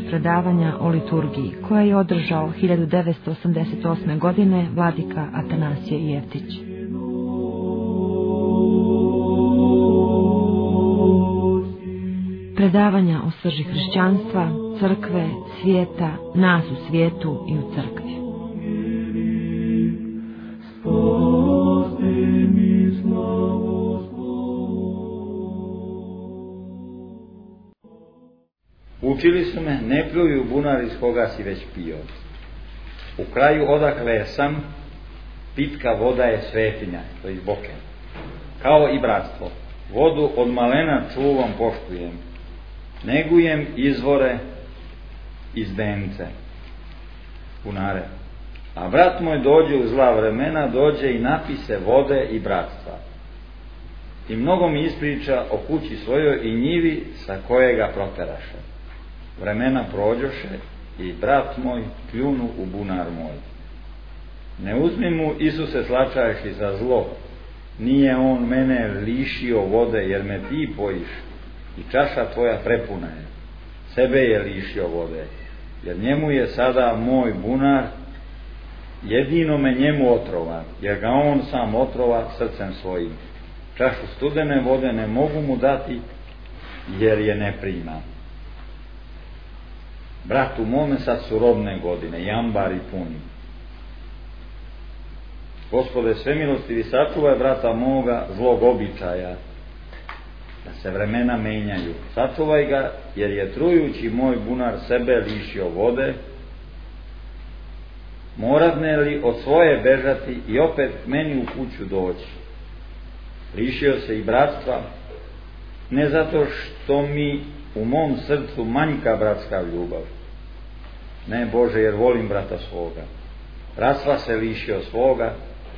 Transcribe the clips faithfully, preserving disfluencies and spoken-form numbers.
predavanja o liturgiji koje je održao hiljadu devetsto osamdeset osme. godine vladika Atanasije Jevtić. Predavanja o srži hrišćanstva, crkve, svijeta, nas u svijetu i u crkvi. Učili su me, ne pljuju bunar iz koga si već pio. U kraju odakle sam, pitka voda je svetinja, to je iz Boke. Kao i bratstvo, vodu od malena čuvam, poštujem. Negujem izvore iz Bence, bunare. A brat moj dođe u zla vremena, dođe i napise vode i bratstva. I mnogo mi ispriča o kući svojoj i njivi sa koje ga proteraše. Vremena prođoše i brat moj pljunu u bunar moj. Ne uzmi mu, Isuse, slačaješi za zlo, nije on mene lišio vode, jer me ti pojiš i čaša tvoja prepuna je. Sebe je lišio vode, jer njemu je sada moj bunar, jedino me njemu otrova, jer ga on sam otrova srcem svojim. Čašu studene vode ne mogu mu dati, jer je ne prima. Bratu mome, sad su robne godine, jambari puni. Gospode svemilostivi, sačuvaj brata moga zlog običaja, da se vremena menjaju. Sačuvaj ga, jer je trujući moj bunar sebe lišio vode. Moradne li od svoje bežati i opet meni u kuću doći? Lišio se i bratstva, ne zato što mi u mom srcu manjka bratska ljubav. Ne, Bože, jer volim brata svoga. Bratstva se lišio svoga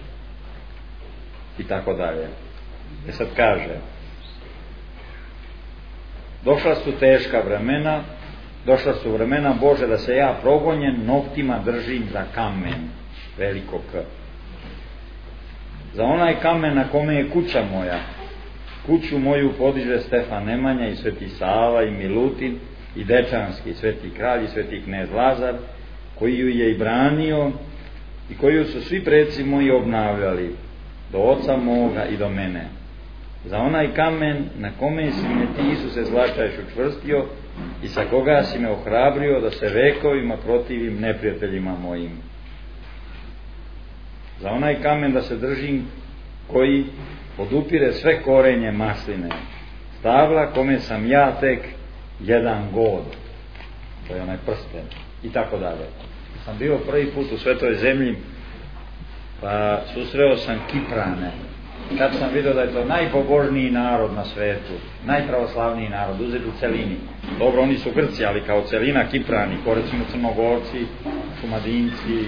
i tako dalje. E sad kaže, došla su teška vremena, došla su vremena, Bože, da se ja progonjen noktima držim za kamen, veliko K. Za onaj kamen na kome je kuća moja. Kuću moju podiže Stefan Nemanja i Sveti Sava i Milutin i Dečanski, Sveti kralj i Sveti knez Lazar, koji ju je i branio i koju su svi preci moji obnavljali, do oca moga i do mene. Za onaj kamen na kome si me ti, Isuse, zlačaješ učvrstio i sa koga si me ohrabrio da se vekovima protivim neprijateljima mojim. Za onaj kamen da se držim koji podupire sve korenje masline, stabla kome sam ja tek jedan god, to je onaj prsten, i tako dalje. Sam bio prvi put u Svetoj zemlji, pa susreo sam Kiprane. Kad sam vidio da je to najpobožniji narod na svetu, najpravoslavniji narod, uzet u celini. Dobro, oni su Grci, ali kao celina Kiprani, ko recimo Crnogorci, Šumadinci.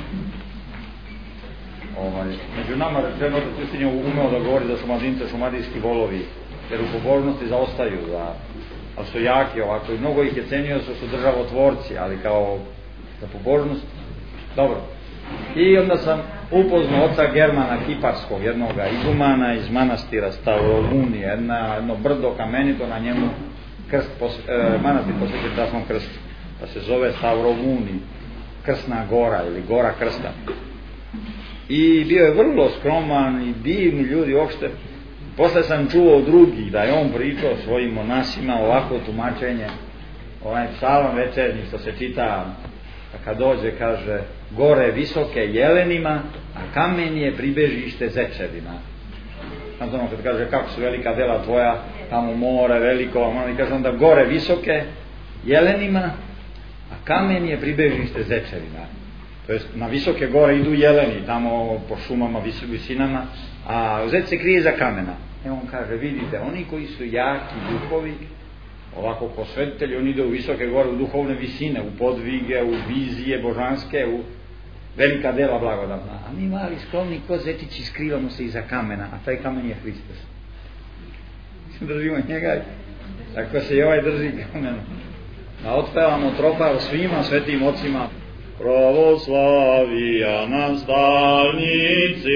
Ovaj, među nama rečeno da Justin je umeo da govori za Šumadince, šumadijski volovi, jer u pobožnosti zaostaju, da, ali su jaki ovako i mnogo ih je cenio, su su državotvorci, ali kao za pobožnost, dobro. I onda sam upoznao oca Germana Kiparskog, jednoga igumana iz manastira Stavrovuni, jedna, jedno brdo kamenito, na njemu krst, pos, e, manastir posvećen Časnom krstu, pa se zove Stavrovuni, Krsna gora ili Gora krsta. I bio je vrlo skroman i divni ljudi uopšte. Posle sam čuo od drugih da je on pričao svojim monasima ovako tumačenje, ovaj psalam večernji što se čita, kad dođe, kaže, gore visoke jelenima, a kamen je pribežište zečevima. Znači ono kad kaže kako su velika dela tvoja, tamo more veliko, ono kaže onda gore visoke jelenima, a kamen je pribežište zečevima. To jest na visoke gore idu jeleni, tamo po šumama, visinama, a zec se krije za kamena. E on kaže, vidite, oni koji su jaki duhovi, ovako posvetitelji, oni ide u visoke gore, u duhovne visine, u podvige, u vizije božanske, u velika dela blagodatna. A mi mali skromni ko zetići skrivamo se iza kamena, a taj kamen je Hristos. Držimo njega, tako se i ovaj drži kamena. Da otpevamo tropar svima svetim ocima. Pravoslavija nastavnici,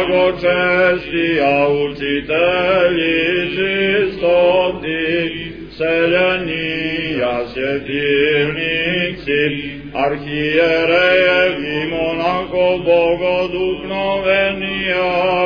blagočestija učitelji čistosti, useljenija, svjetilnici, arhijerejevi, monako bogoduknovenija,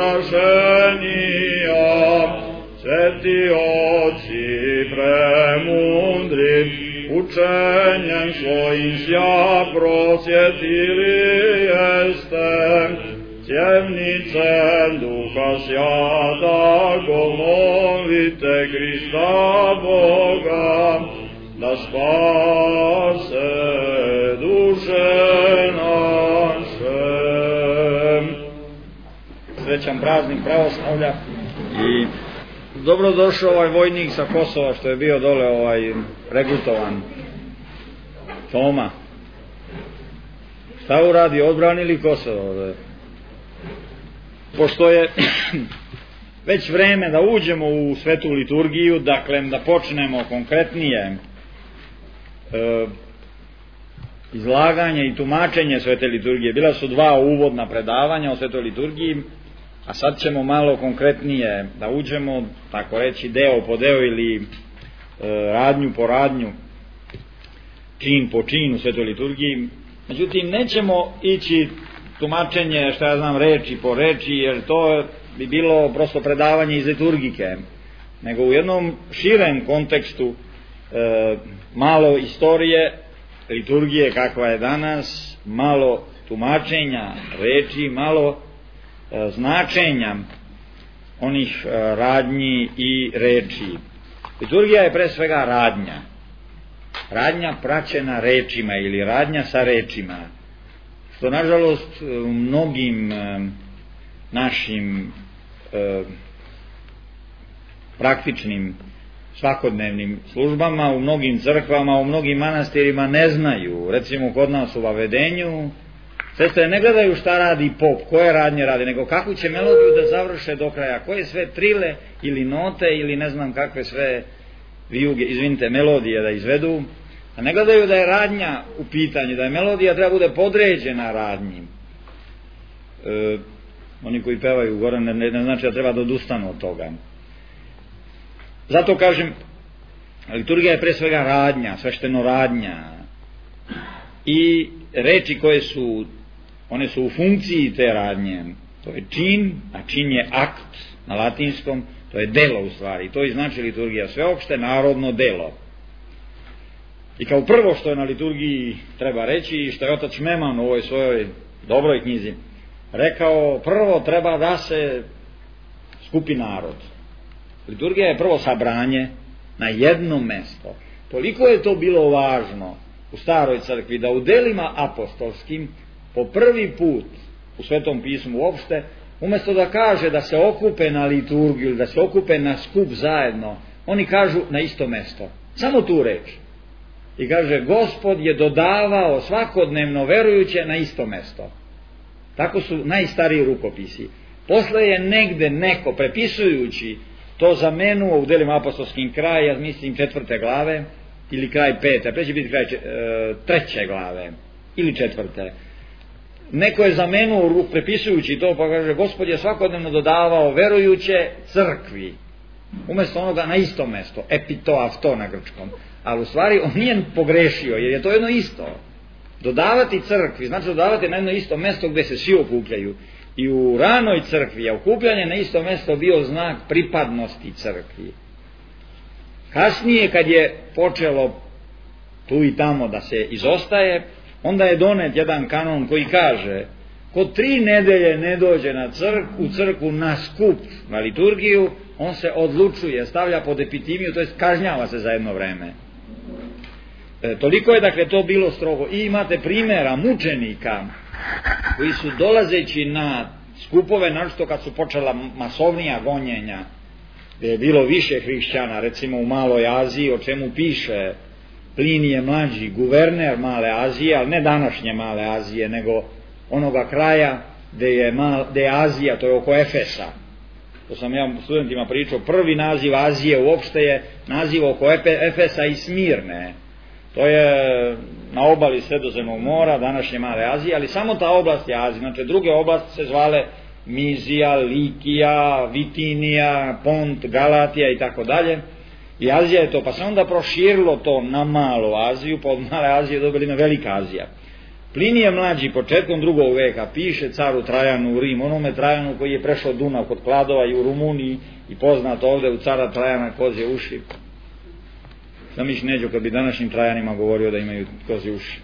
ukrašenija, sveti oci premudri, učenjem svojim sja prosvjetili jeste, sjevnicem duha sjatako molite Krista Boga, da spase duše naše. Srećan praznik pravoslavlja i dobro došao ovaj vojnik sa Kosova što je bio dole ovaj regrutovan, Toma. Šta uradi, odbranili Kosovo? Pošto je već vreme da uđemo u svetu liturgiju, dakle da počnemo konkretnije e, izlaganje i tumačenje svete liturgije. Bila su dva uvodna predavanja o svetoj liturgiji, a sad ćemo malo konkretnije da uđemo, tako reći, deo po deo ili e, radnju po radnju, čin po čin u svetoj liturgiji. Međutim, nećemo ići tumačenje, šta ja znam, reči po reči, jer to bi bilo prosto predavanje iz liturgike, nego u jednom širem kontekstu e, malo istorije liturgije kakva je danas, malo tumačenja reči, malo e, značenja onih e, radnji i reči. Liturgija je pre svega radnja. Radnja praćena rečima ili radnja sa rečima, što nažalost u mnogim e, našim e, praktičnim svakodnevnim službama, u mnogim crkvama, u mnogim manastirima ne znaju. Recimo kod nas u Vavedenju sestre ne gledaju šta radi pop, koje radnje radi, nego kakvu će melodiju da završe do kraja, koje sve trile ili note ili ne znam kakve sve vijuge, izvinite, melodije da izvedu, a ne gledaju da je radnja u pitanju, da je melodija treba bude podređena radnji. E, oni koji pevaju gore ne, ne znači da treba da odustanu od toga. Zato kažem, liturgija je pre svega radnja, svešteno radnja, i reči koje su, one su u funkciji te radnje. To je čin, a čin je akt na latinskom, to je delo u stvari, to i znači liturgija, sveopšte narodno delo. I kao prvo što je na liturgiji treba reći, i što je otac Šmeman u ovoj svojoj dobroj knjizi rekao, prvo treba da se skupi narod. Liturgija je prvo sabranje na jedno mesto. Toliko je to bilo važno u staroj crkvi da u delima apostolskim po prvi put u Svetom pismu uopšte, umjesto da kaže da se okupe na liturgiju ili da se okupe na skup zajedno, oni kažu na isto mesto. Samo tu reč. I kaže, Gospod je dodavao svakodnevno verujuće na isto mesto. Tako su najstariji rukopisi. Posle je negde neko, prepisujući, to zamenuo u delima apostolskim kraj, ja mislim četvrte glave, ili kraj pete, pre će biti kraj e, treće glave, ili četvrte. Neko je zamenuo, prepisujući to, pa kaže, Gospod je svakodnevno dodavao verujuće crkvi, umjesto onoga na isto mesto, epitoavto na grčkom. Ali u stvari on nije pogrešio, jer je to jedno isto. Dodavati crkvi, znači dodavati na jedno isto mesto gdje se svi okupljaju. I u ranoj crkvi je okupljanje na isto mesto bio znak pripadnosti crkvi. Kasnije, kad je počelo tu i tamo da se izostaje, onda je donet jedan kanon koji kaže, ko tri nedelje ne dođe na crk, u crkvu na skup, na liturgiju, on se odlučuje, stavlja pod epitimiju, to jest kažnjava se za jedno vreme. E, toliko je dakle to bilo strogo. I imate primjera mučenika koji su dolazeći na skupove, naročito kad su počela masovnija gonjenja, gdje je bilo više hrišćana, recimo u Maloj Aziji, o čemu piše Plinije mlađi, guverner Male Azije, ali ne današnje Male Azije, nego onoga kraja gdje je, Mal, gdje je Azija, to je oko Efesa. To sam ja studentima pričao, prvi naziv Azije uopšte je naziv oko Efesa i Smirne. To je na obali Sredozemnog mora, današnje Male Azije, ali samo ta oblast je Azija. Znači druge oblasti se zvale Mizija, Likija, Vitinija, Pont, Galatija i tako dalje. I Azija je to, pa se onda proširilo to na malu Aziju, pa od male Azije dobili na Velika Azija. Plinije mlađi početkom drugog veka piše caru Trajanu u Rim, onome Trajanu koji je prešao Dunav kod Kladova i u Rumuniji i poznat ovde u cara Trajana kozje uši. Sam iš neđo kad bi današnjim Trajanima govorio da imaju kozje uši.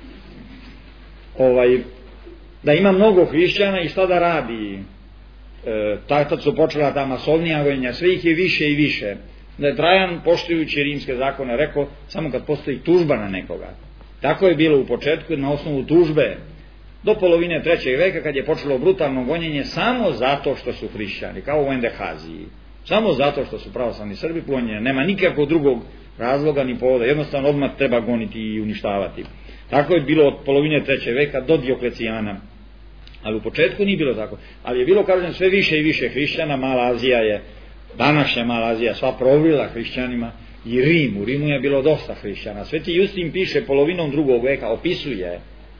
Ovaj, da ima mnogo hrišćana i šta da radi? E, tad su počela ta masovnija gonjenja, sve ih je više i više. Da je Trajan, poštujući rimske zakone, rekao samo kad postoji tužba na nekoga. Tako je bilo u početku na osnovu tužbe do polovine trećeg veka kad je počelo brutalno gonjenje samo zato što su hrišćani, kao u Endehaziji. Samo zato što su pravoslavni Srbi gonjenje. Nema nikakvog drugog razloga ni povoda. Jednostavno odmah treba goniti i uništavati. Tako je bilo od polovine trećeg veka do Dioklecijana. Ali u početku nije bilo tako. Ali je bilo, kažem, sve više i više hrišćana. Mala Azija je, današnja Mala Azija, sva provrila hrišćanima. I Rim, u Rimu je bilo dosta hrišćana. Sveti Justin piše polovinom drugog veka, opisuje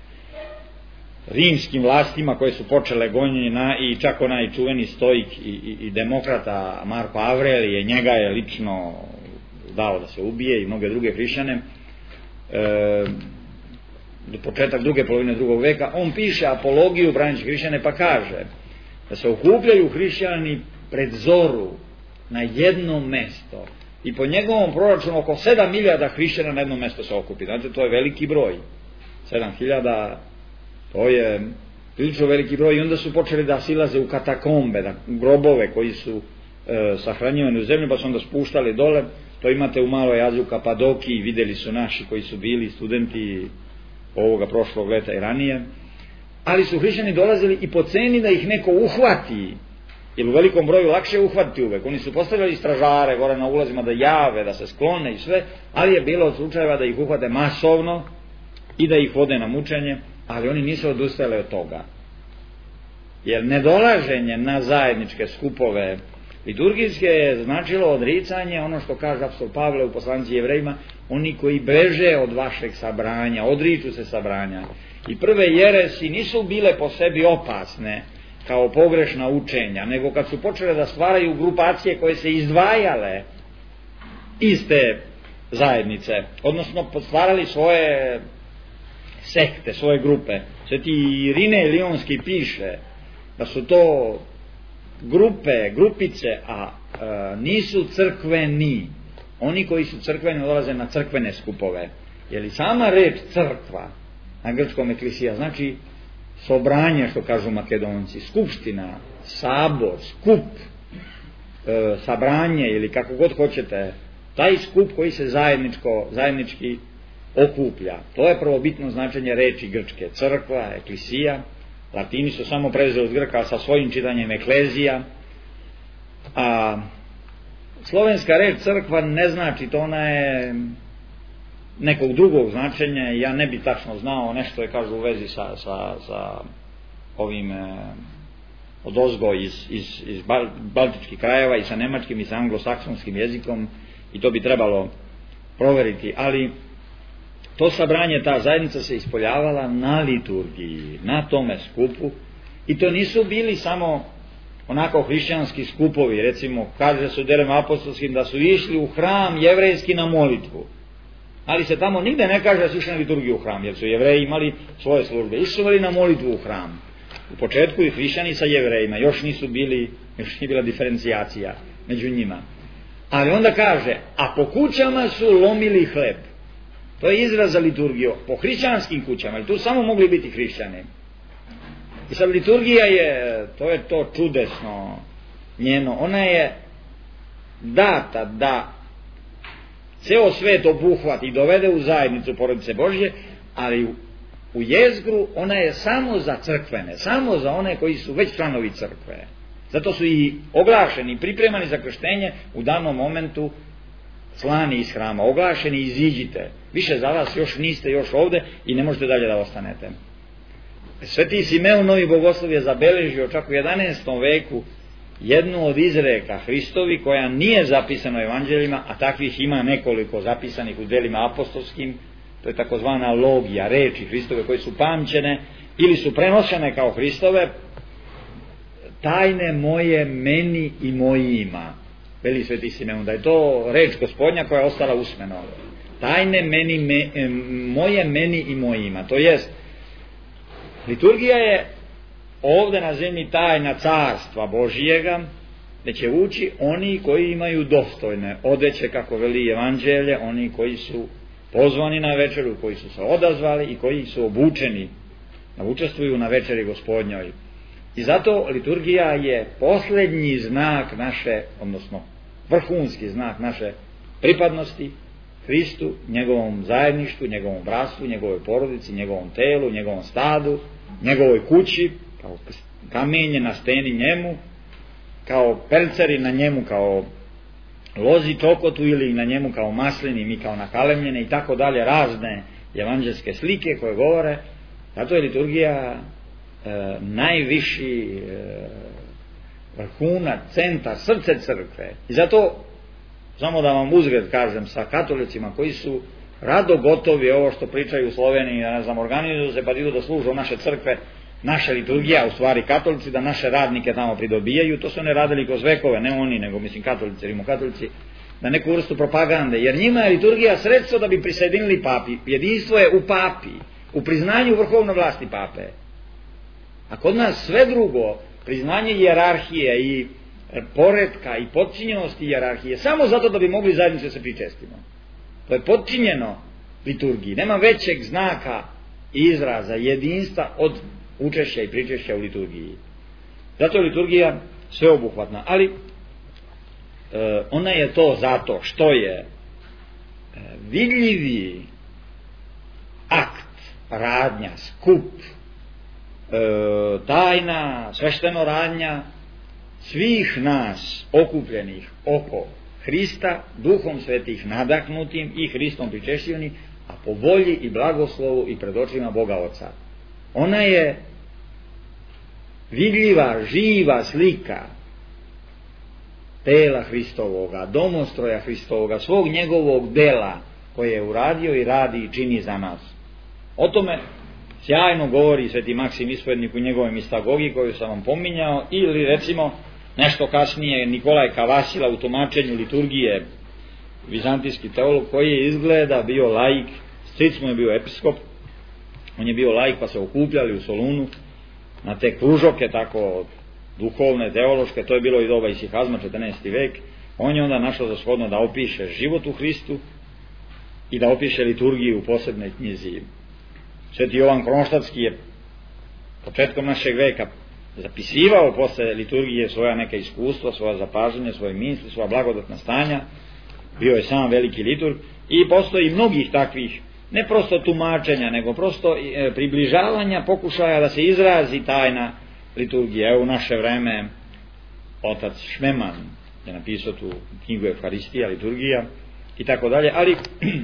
rimskim vlastima koje su počele gonjenje na, i čak onaj čuveni stoik i, i, i demokrata Marko Avrelije, njega je lično dao da se ubije i mnoge druge hrišćane. E, do početak druge polovine drugog veka, on piše apologiju branići hrišćane pa kaže da se okupljaju hrišćani pred zoru na jedno mesto i po njegovom proračunu oko sedam hiljada hrišćana na jedno mesto se okupi. Znači, to je veliki broj. sedam hiljada, to je prilično veliki broj i onda su počeli da silaze u katakombe, da, grobove koji su e, sahranjivani u zemlju pa su onda spuštali dole. To imate u Maloj Aziji, u Kapadokiji, videli su naši koji su bili studenti ovoga prošlog leta i ranije. Ali su hrišćani dolazili i po ceni da ih neko uhvati, jer u velikom broju lakše uhvatiti uvek. Oni su postavljali stražare gore na ulazima da jave, da se sklone i sve, ali je bilo od slučajeva da ih uhvate masovno i da ih vode na mučenje, ali oni nisu odustajali od toga. Jer nedolaženje na zajedničke skupove liturgijske je značilo odricanje, ono što kaže apostol Pavle u poslanici Jevrejima, oni koji beže od vašeg sabranja, odriču se sabranja. I prve jeresi nisu bile po sebi opasne kao pogrešna učenja, nego kad su počele da stvaraju grupacije koje se izdvajale iz te zajednice, odnosno stvarali svoje sekte, svoje grupe. Sveti Irine Lionski piše da su to grupe, grupice, a e, nisu crkveni. Oni koji su crkveni dolaze na crkvene skupove. Jer i sama reč crkva na grčkom eklisija znači sobranje, što kažu Makedonci, skupština, sabor, skup, e, sabranje ili kako god hoćete, taj skup koji se zajedničko, zajednički okuplja. To je prvobitno značenje reči grčke. Crkva, eklisija. Latini su samo preuzeli od Grka sa svojim čitanjem eklezija. A slovenska reč crkva ne znači, to ona je nekog drugog značenja i ja ne bi tačno znao, nešto je kažu u vezi sa, sa, sa ovim e, odozgo iz, iz, iz baltičkih krajeva i sa nemačkim i sa anglosaksonskim jezikom i to bi trebalo proveriti, ali to sabranje, ta zajednica se ispoljavala na liturgiji, na tome skupu i to nisu bili samo onako hrišćanski skupovi, recimo kaže se u delima apostolskim da su išli u hram jevrejski na molitvu, ali se tamo nigde ne kaže da su išli na liturgiju u hram, jer su Jevreji imali svoje službe, išli su na molitvu u hram. U početku i hrišćani sa Jevrejima, još nisu bili, još nije bila diferencijacija među njima. Ali onda kaže, a po kućama su lomili hleb. To je izraz za liturgiju. Po hrišćanskim kućama, ali tu samo mogli biti hrišćani. I sad liturgija je, to je to čudesno njeno, ona je data da ceo svet obuhvati i dovede u zajednicu porodice Božje, ali u, u jezgru ona je samo za crkvene, samo za one koji su već članovi crkve. Zato su i oglašeni, pripremani za krštenje u danom momentu slani iz hrama, oglašeni, iziđite. Više za vas još niste još ovde i ne možete dalje da ostanete. Sveti Simeon Novi Bogoslov je zabeležio čak u jedanaestom veku jednu od izreka Hristovi koja nije zapisana u evanđeljima, a takvih ima nekoliko zapisanih u delima apostolskim. To je takozvana logija, reči Hristove koje su pamćene ili su prenošene kao Hristove. Tajne moje meni i mojima. veli Sveti Simeon, da je to reč Gospodnja koja je ostala usmeno. Tajne meni, me, moje meni i mojima. To jest, liturgija je ovde na zemlji tajna carstva Božijega, gde će ući oni koji imaju dostojne odeće, kako veli Evanđelje, oni koji su pozvani na večeru, koji su se odazvali i koji su obučeni da učestvuju na večeri Gospodnjoj. I zato liturgija je posljednji znak naše, odnosno vrhunski znak naše pripadnosti Hristu, njegovom zajedništvu, njegovom bratstvu, njegovoj porodici, njegovom telu, njegovom stadu, njegovoj kući, kao kamenje na steni njemu, kao perceri na njemu, kao lozi čokotu ili na njemu kao maslini, mi kao nakalemljene i tako dalje, razne evanđelske slike koje govore. Zato je liturgija e, najviši e, vrhunac, centar, srce crkve. I zato, samo da vam uzgled kažem, sa katolicima koji su rado gotovi ovo što pričaju u Sloveniji, ne znam, organizuju se pa idu da služe u naše crkve, naše liturgija, u stvari katolici, da naše radnike tamo pridobijaju, to su oni radili kroz vekove, ne oni, nego mislim katolici, rimokatolici, na neku vrstu propagande, jer njima je liturgija sredstvo da bi prisajedinili papi. Jedinstvo je u papi, u priznanju vrhovne vlasti pape. A kod nas sve drugo, priznanje hijerarhije i poretka i potčinjenosti hijerarhije, samo zato da bi mogli zajednice se pričestimo. To je potčinjeno liturgiji. Nema većeg znaka i izraza jedinstva od učešća i pričešća u liturgiji. Zato je liturgija sveobuhvatna, ali e, ona je to zato što je e, vidljivi akt, radnja, skup, e, tajna, svešteno radnja svih nas okupljenih oko Hrista, Duhom Svetih nadahnutim i Hristom pričešćivni, a po volji i blagoslovu i pred očima Boga Oca. Ona je vidljiva, živa slika tela Hristovoga, domostroja Hristovoga, svog njegovog dela koje je uradio i radi i čini za nas. O tome sjajno govori Sveti Maksim Ispovednik u njegovoj Mistagogi koju sam vam pominjao, ili recimo nešto kasnije Nikolaj Kavasila u tumačenju liturgije, vizantijski teolog koji je izgleda bio laik, stric mu je bio episkop, on je bio laik pa se okupljali u Solunu na te kružoke tako duhovne, teološke, to je bilo i doba Isihazma, četrnaesti vek. On je onda našao za shodno da opiše život u Hristu i da opiše liturgiju u posebnoj knjizi. Sveti Jovan Kronštatski je početkom našeg veka zapisivao posle liturgije svoja neka iskustva, svoja zapažanja, svoje misli, svoja blagodatna stanja. Bio je sam veliki liturg i postoji mnogih takvih, ne prosto tumačenja, nego prosto e, približavanja, pokušaja da se izrazi tajna liturgije. Evo u naše vreme otac Šmeman je napisao tu knjigu Evharistija, liturgija i tako dalje, ali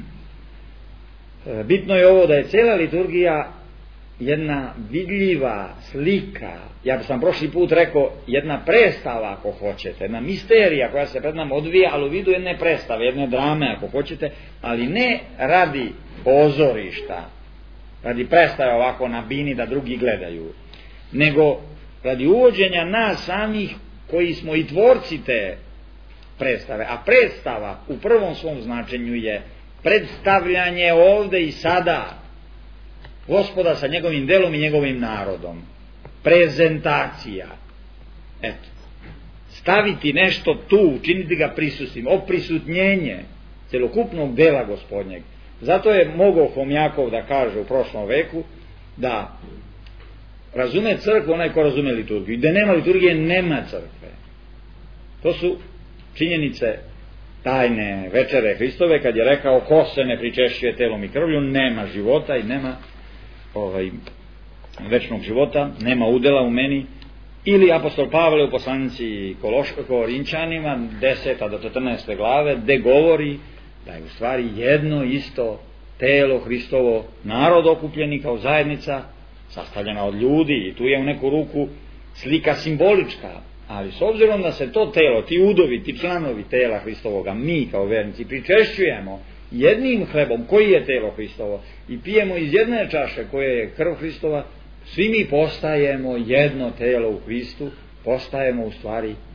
bitno je ovo da je cela liturgija jedna vidljiva slika, ja sam prošli put rekao jedna predstava ako hoćete, jedna misterija koja se pred nama odvija, ali u vidu jedne predstave, jedne drame ako hoćete, ali ne radi pozorišta, radi predstave ovako na bini da drugi gledaju, nego radi uvođenja nas samih koji smo i tvorci te predstave. A predstava u prvom svom značenju je predstavljanje ovde i sada Gospoda sa njegovim delom i njegovim narodom. Prezentacija. Eto. Staviti nešto tu, učiniti ga prisutnim, oprisutnjenje celokupnog dela Gospodnjeg. Zato je mogao Homjakov da kaže u prošlom veku da razume crkvu onaj ko razume liturgiju. Gde nema liturgije, nema crkve. To su činjenice tajne večere Hristove, kad je rekao ko se ne pričešćuje telom i krvlju, nema života i nema ovaj, večnog života, nema udela u meni. Ili apostol Pavle u poslanici Korinčanima deseta do četrnaeste glave, gde govori da je u stvari jedno isto telo Hristovo, narod okupljeni kao zajednica, sastavljena od ljudi, i tu je u neku ruku slika simbolička, ali s obzirom da se to telo, ti udovi, ti članovi tela Hristovoga, mi kao vernici pričešćujemo jednim hlebom koji je telo Hristovo i pijemo iz jedne čaše koja je krv Hristova, svi mi postajemo jedno telo u Hristu, postajemo u stvari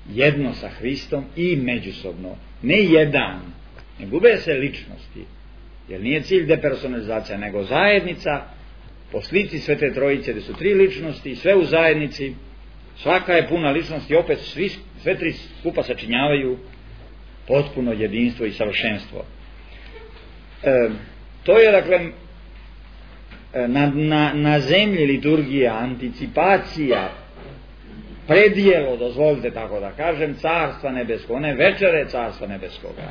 jedno sa Hristom i međusobno. Ne jedan, ne gube se ličnosti, jer nije cilj depersonalizacija, nego zajednica po slici Svete Trojice, gdje su tri ličnosti, sve u zajednici, svaka je puna ličnost i opet svi, sve tri skupa sačinjavaju potpuno jedinstvo i savršenstvo. E, to je, dakle, na, na, na zemlji liturgija, anticipacija, predjelo, dozvolite tako da kažem, Carstva nebeskog, one večere Carstva nebeskoga.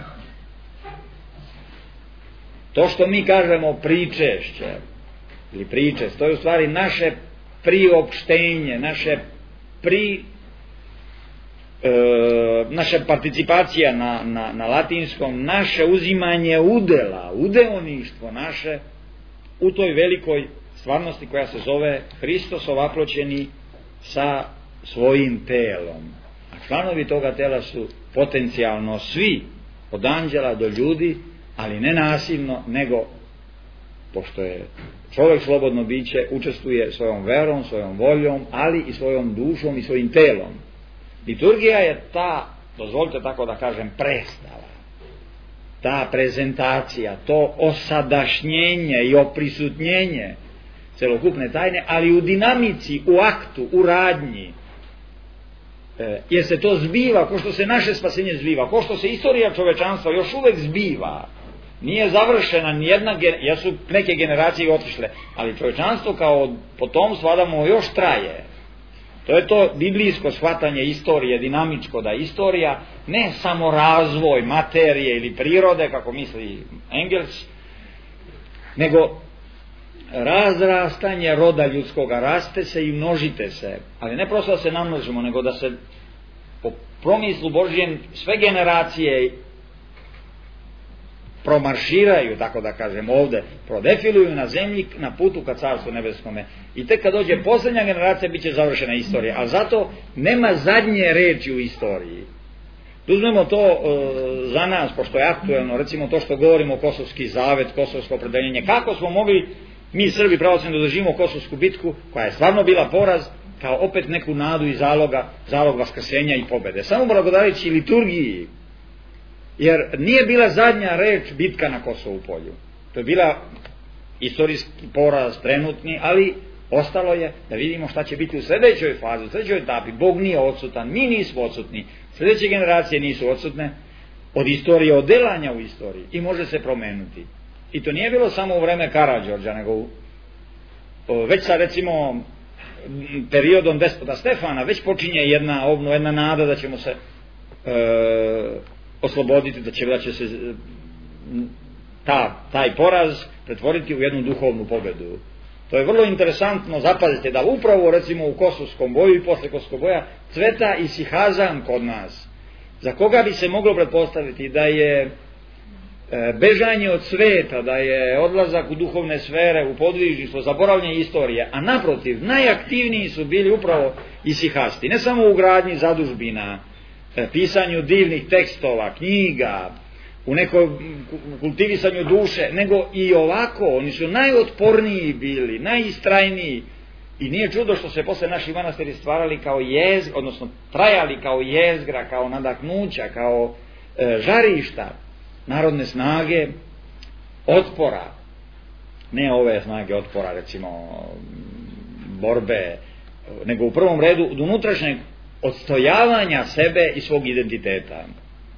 To što mi kažemo pričešće ili priče, to je u stvari naše priopštenje, naše pri e, naša participacija na, na, na latinskom, naše uzimanje udela, udeoništvo naše u toj velikoj stvarnosti koja se zove Hristos ovaploćeni sa svojim telom. A članovi toga tela su potencijalno svi, od anđela do ljudi, ali ne nasilno, nego, pošto je čovjek slobodno biće, učestvuje svojom verom, svojom voljom, ali i svojom dušom i svojim telom. Liturgija je ta, dozvolite tako da kažem, predstava, ta prezentacija, to osadašnjenje i oprisutnjenje celokupne tajne, ali u dinamici, u aktu, u radnji, e, jer se to zbiva, ko što se naše spasenje zbiva, ko što se istorija čovečanstva još uvek zbiva. Nije završena nijedna, jesu neke generacije otišle, ali čovečanstvo kao potomstvo Adamovo još traje. To je to biblijsko shvatanje istorije, dinamičko, da istorija ne samo razvoj materije ili prirode, kako misli Engels, nego razrastanje roda ljudskoga, raste se i množite se, ali ne prosto da se namnožimo, nego da se po promislu Božjem sve generacije promarširaju, tako da kažem, ovde, prodefiluju na zemlji na putu ka Carstvu nebeskome. I tek kad dođe posljednja generacija, bit će završena istorija. Ali zato nema zadnje reči u istoriji. Uzmemo to e, za nas, pošto je aktuelno, recimo to što govorimo o Kosovski zavet, Kosovsko opredeljenje. Kako smo mogli, mi Srbi pravoslavni, da doživimo Kosovsku bitku, koja je stvarno bila poraz, kao opet neku nadu i zaloga, zalog vaskrsenja i pobede. Samo blagodareći liturgiji. Jer nije bila zadnja reč bitka na Kosovu polju. To je bila istorijski poraz trenutni, ali ostalo je da vidimo šta će biti u sljedećoj fazi, u sljedećoj etapi. Bog nije odsutan, mi nismo odsutni, sljedeće generacije nisu odsutne od istorije, od delanja u istoriji i može se promenuti. I to nije bilo samo u vreme Karađorđa, nego u, već sa recimo periodom despota Stefana već počinje jedna obnova, jedna nada da ćemo se e, osloboditi, da će, da će se ta, taj poraz pretvoriti u jednu duhovnu pobedu. To je vrlo interesantno, zapazite da upravo recimo u Kosovskom boju i posle Kosovskog boja cveta i sihazam kod nas, za koga bi se moglo pretpostaviti da je e, bežanje od sveta, da je odlazak u duhovne sfere, u podvižništvo, zaboravljanje istorije, a naprotiv, najaktivniji su bili upravo isihasti, ne samo u gradnji zadužbina, pisanju divnih tekstova, knjiga, u nekom kultivisanju duše, nego i ovako, oni su najotporniji bili, najistrajniji. I nije čudo što se posle naši manastiri stvarali kao jezgra, odnosno trajali kao jezgra, kao nadahnuća, kao e, žarišta narodne snage otpora. Ne ove snage otpora, recimo borbe, nego u prvom redu od unutrašnjeg odstojavanja sebe i svog identiteta.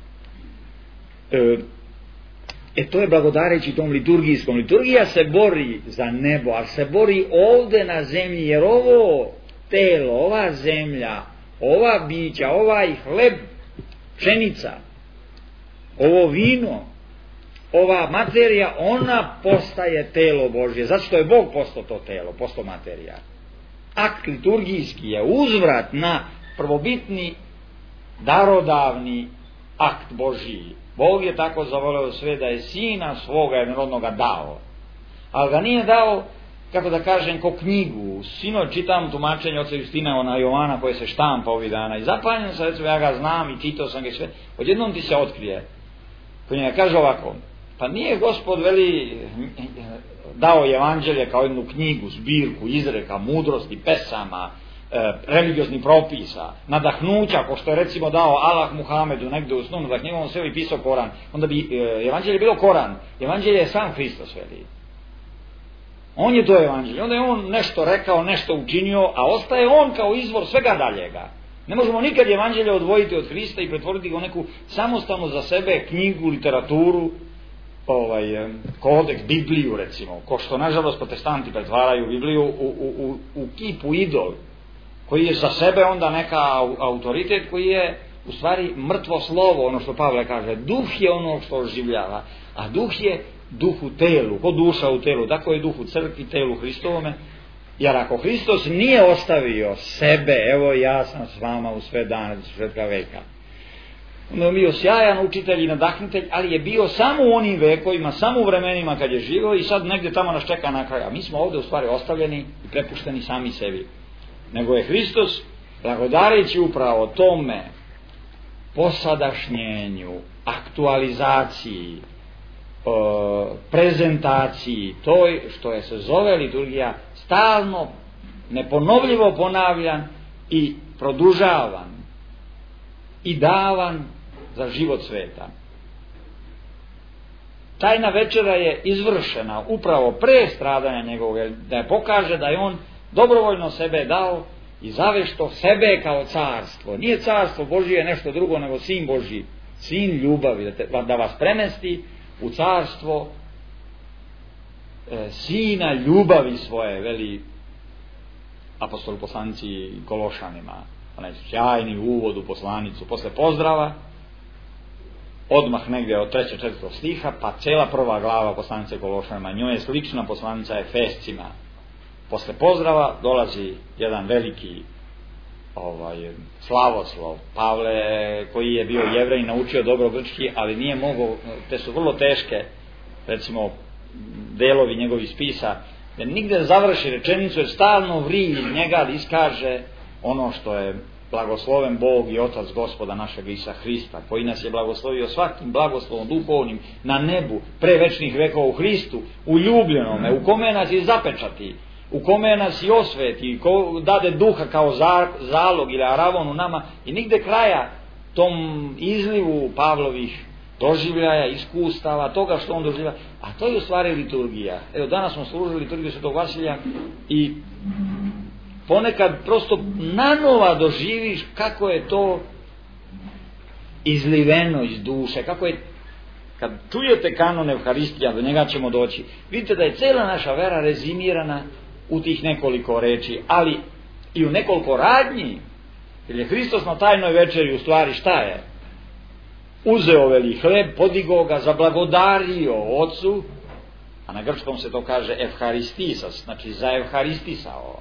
E, e to je blagodareći tom liturgijskom. Liturgija se bori za nebo, ali se bori ovde na zemlji, jer ovo telo, ova zemlja, ova bića, ovaj hleb, pšenica, ovo vino, ova materija, ona postaje telo Božje. Zato što je Bog postao to telo, postao materija. Akt liturgijski je uzvrat na prvobitni darodavni akt Božiji. Bog je tako zavoleo sve da je sina svoga jednorodnoga dao. Ali ga nije dao, kako da kažem, ko knjigu. Sinoć čitam tumačenje oca Justina ona Jovana koje se štampa ovih dana i zapanjem se, recimo ja ga znam i čitao sam ga sve. Odjednom ti se otkrije. Ko njega kaže ovako, pa nije Gospod veli dao evanđelje kao jednu knjigu, zbirku, izreka, mudrosti, pesama, e, religioznih propisa, nadahnuća, ko što je recimo dao Allah Muhamedu negde u snu, da njegov sebi pisao Koran, onda bi e, evanđelje bilo Koran, evanđelje je sam Hristos, veli. On je to evanđelje, onda je on nešto rekao, nešto učinio, a ostaje on kao izvor svega daljega. Ne možemo nikad evanđelje odvojiti od Hrista i pretvoriti ga u neku samostalnu za sebe knjigu, literaturu, ovaj, kodeks, Bibliju recimo, ko što nažalost protestanti pretvaraju Bibliju u, u, u, u kipu idol, koji je za sebe onda neka autoritet koji je u stvari mrtvo slovo, ono što Pavle kaže, duh je ono što oživljava, a duh je duh u telu, ko duša u telu, tako je duh u crkvi, telu Hristovome, jer ako Hristos nije ostavio sebe, evo ja sam s vama u sve dane do svršetka veka, on je bio sjajan učitelj i nadahnitelj, ali je bio samo u onim vekovima, samo u vremenima kad je živio i sad negdje tamo nas čeka na kraju. A mi smo ovdje u stvari ostavljeni i prepušteni sami sebi. Nego je Hristos, blagodareći upravo tome posadašnjenju, aktualizaciji, prezentaciji, toj što je se zove liturgija, stalno, neponovljivo ponavljan i produžavan i davan za život sveta. Tajna večera je izvršena upravo pre stradanja njegovog, da je pokaže da je on dobrovoljno sebe dao i zavešto sebe kao carstvo. Nije carstvo Božije nešto drugo nego sin Božji, sin ljubavi, da, te, da vas premesti u carstvo e, sina ljubavi svoje, veli apostol poslanici Kološanima, onaj sjajni uvod u poslanicu, posle pozdrava, odmah negdje od trećeg četvrtog stiha, pa cela prva glava poslanice Kološanima, njoj je slična poslanica Efescima. Posle pozdrava dolazi jedan veliki ovaj, slavoslov, Pavle, koji je bio Jevrej, naučio dobro grčki, ali nije mogao, te su vrlo teške, recimo, delovi njegovih spisa, da nigde završi rečenicu, jer stalno vri iz njega da iskaže ono što je blagosloven Bog i Otac Gospoda našeg Isusa Hrista, koji nas je blagoslovio svakim blagoslovom duhovnim na nebu, pre večnih vekova u Hristu, u ljubljenome, u kome nas je zapečati, u kome nas i osveti, ko dade duha kao zalog ili aravon u nama, i nigde kraja tom izlivu Pavlovih doživljaja, iskustava, toga što on doživlja, a to je u stvari liturgija. Evo, danas smo služili liturgiju Svetog Vasilija i ponekad prosto nanova doživiš kako je to izliveno iz duše, kako je, kad čujete kanon Evharistija, do njega ćemo doći, vidite da je cela naša vera rezimirana u tih nekoliko reči, ali i u nekoliko radnji, jer je Hristos na tajnoj večeri u stvari šta je? Uzeo veli hleb, podigao ga, zablagodario Ocu, a na grčkom se to kaže evharistisas, znači za evharistisao,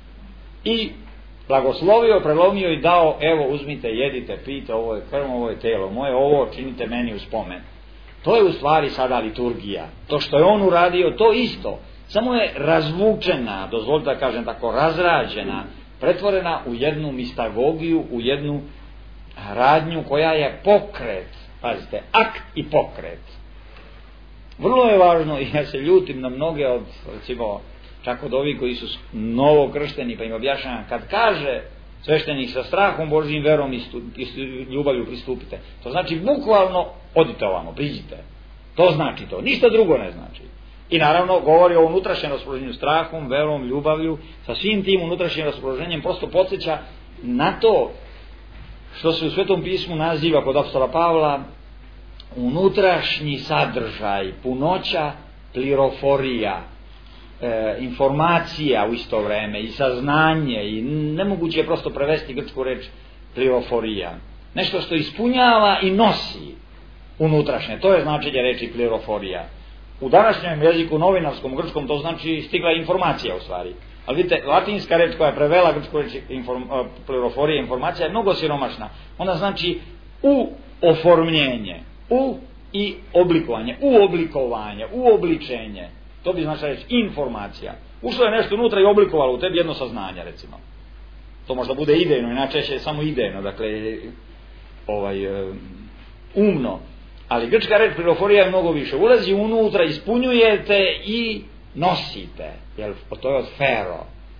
i blagoslovio, prelomio i dao, evo uzmite, jedite, pijte, ovo je krv, ovo je telo moje, ovo činite meni u spomen. To je u stvari sada liturgija. To što je on uradio, to isto, samo je razvučena, dozvolite da kažem tako, razrađena, pretvorena u jednu mistagogiju, u jednu radnju koja je pokret, pazite, akt i pokret. Vrlo je važno, i ja se ljutim na mnoge od, recimo, čak od ovih koji su novo kršteni, pa im objašnjam, kad kaže sveštenik sa strahom Božjim, verom i, stu, i ljubavlju pristupite, to znači bukvalno odite ovamo, priđite. To znači to, ništa drugo ne znači. I naravno govori o unutrašnjem raspoloženju strahom, verom, ljubavlju, sa svim tim unutrašnjim raspoloženjem prosto podsjeća na to što se u Svetom pismu naziva kod apostola Pavla unutrašnji sadržaj, punoća, pliroforija, e, informacija u isto vreme i saznanje, i nemoguće je prosto prevesti grčku reč pliroforija. Nešto što ispunjava i nosi unutrašnje, to je značenje reči pliroforija. U današnjem jeziku, novinarskom, grčkom, to znači stigla informacija u stvari. Ali vidite, latinska reč koja je prevela grčku reč inform, pliroforija, informacija, je mnogo siromašna. Ona znači u oformljenje, u i oblikovanje, u oblikovanje, u obličenje. To bi znači reći informacija. Ušlo je nešto unutra i oblikovalo u tebi jedno saznanje, recimo. To možda bude idejno, inače je samo idejno, dakle, ovaj, umno. Ali grčka reč pliroforija je mnogo više. Ulazi unutra, ispunjujete i nosite. Jer to je od fero.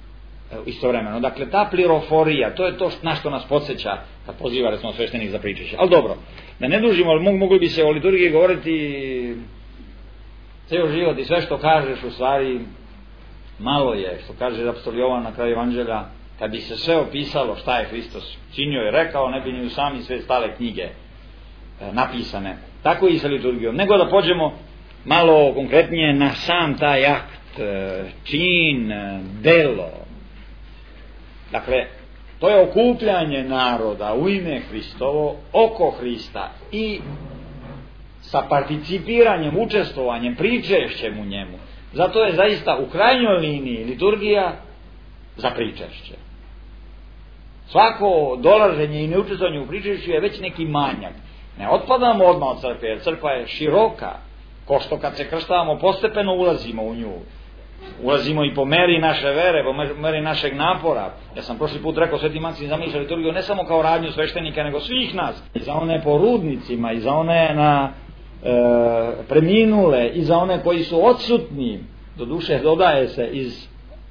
istovremeno. Dakle, ta pliroforija, to je to na što nas podsjeća kad poziva, recimo, sveštenik za pričašće. Ali dobro, da ne dužimo, ali mogli bi se o liturgiji govoriti ceo život i sve što kažeš, u stvari, malo je, što kaže apostol Jovan na kraju evanđelja, kad bi se sve opisalo šta je Hristos činio i rekao, ne bi ni u sami sve stale knjige e, napisane. Tako i sa liturgijom. Nego da pođemo malo konkretnije na sam taj akt, e, čin, e, delo. Dakle, to je okupljanje naroda u ime Hristovo oko Hrista i sa participiranjem, učestvovanjem, pričešćem u njemu. Zato je zaista u krajnjoj liniji liturgija za pričešće. Svako dolaženje i neučestvovanje u pričešću je već neki manjak. Ne otpadamo odmah od crkve, jer crkva je široka, ko što kad se krštavamo postepeno ulazimo u nju. Ulazimo i po meri naše vere, po meri našeg napora. Ja sam prošli put rekao, Sveti Maksim zamišlja liturgiju ne samo kao radnju sveštenika, nego svih nas. I za one po rudnicima, i za one na e, preminule, i za one koji su odsutni. Doduše dodaje se iz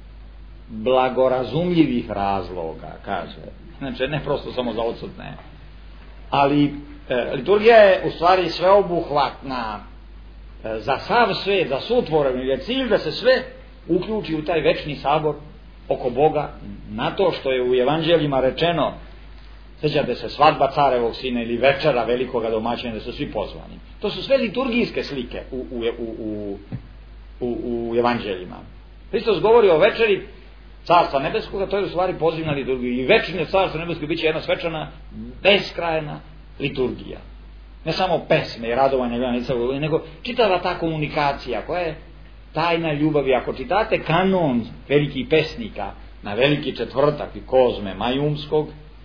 blagorazumljivih razloga, kaže. Znači, ne prosto samo za odsutne. Ali e, liturgija je u stvari sveobuhvatna e, za sav svet, za sutvorenu, jer cilj da se sve uključi u taj večni sabor oko Boga, na to što je u evanđeljima rečeno, sjećate se, svadba carevog sina ili večera velikoga domaćina, da su svi pozvani. To su sve liturgijske slike u, u, u, u, u, u evanđeljima. Hristos govori o večeri Carstva nebeskoga, to je u stvari poziv na liturgiju. I večernje Carstvo nebesko biće jedna svečana, beskrajna liturgija. Ne samo pesme i radovanje, nego čitava ta komunikacija koja je tajna ljubavi. Ako čitate kanon velikih pesnika na Veliki četvrtak i Kozme Majumskog,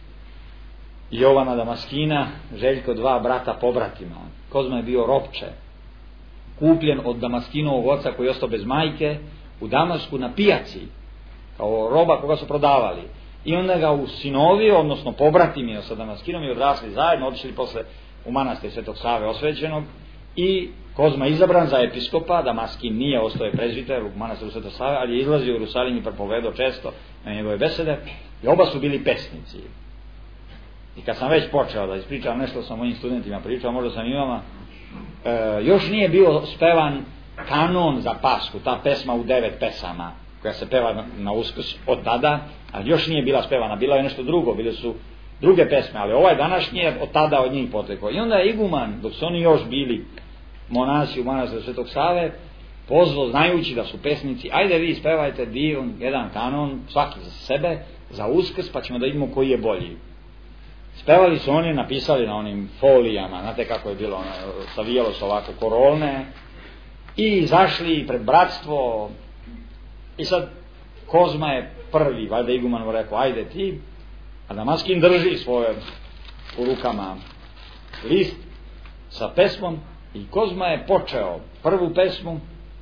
Jovana Damaskina, Željko dva brata pobratima. Kozma je bio ropče, kupljen od Damaskinovog oca koji je ostao bez majke u Damasku na pijaci, kao roba koga su prodavali. I onda ga usinovio, odnosno pobratimi sa Damaskinom i odrasli zajedno, otišli posle u manastir Svetog Save osvećenog i Kozma izabran za episkopa. Damaskin nije, ostao je prezbiter u manastiru Svetog Save, ali je izlazio u Jerusalim i propovedao često na njegove besede i oba su bili pesnici. I kad sam već počeo da ispričam nešto sa mojim studentima pričao, možda sam i vama, e, još nije bio spevan kanon za Pasku, ta pesma u devet pesama koja se peva na, na Uskrs od tada, ali još nije bila spevana, bila je nešto drugo, bile su druge pesme, ali ovaj današnji je od tada od njih potekao. I onda je iguman, dok su oni još bili monasi u manastiru Svetog Save, pozvao, znajući da su pesnici, ajde vi spevajte divan, jedan kanon, svaki za sebe, za Uskrs, pa ćemo da vidimo koji je bolji. Spevali su oni, napisali na onim folijama, znate kako je bilo, savijalo se ovako korolne, i izašli pred bratstvo. I sad Kozma je prvi, valjda iguman mu rekao, ajde ti, a Damaskin drži svoje u rukama list sa pesmom i Kozma je počeo prvu pesmu.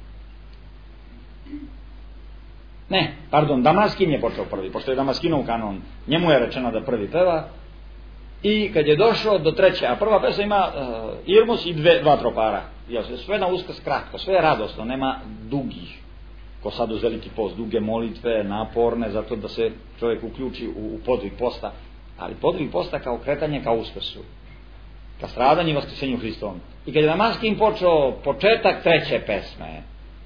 Ne, pardon, Damaskin je počeo prvi, pošto je Damaskinov kanon, njemu je rečeno da prvi peva. I kad je došao do treće, a prva pesma ima uh, Irmus i dve, dva tropara. Ja, sve na Uskrs kratko, sve je radosno, nema dugih, ko sad uz Veliki post, duge molitve, naporne, zato da se čovjek uključi u, u podvig posta, ali podvig posta kao kretanje ka Uskrsu, ka stradanju i vaskrsenju Hristovom. I kad je Damaskin počeo početak treće pesme,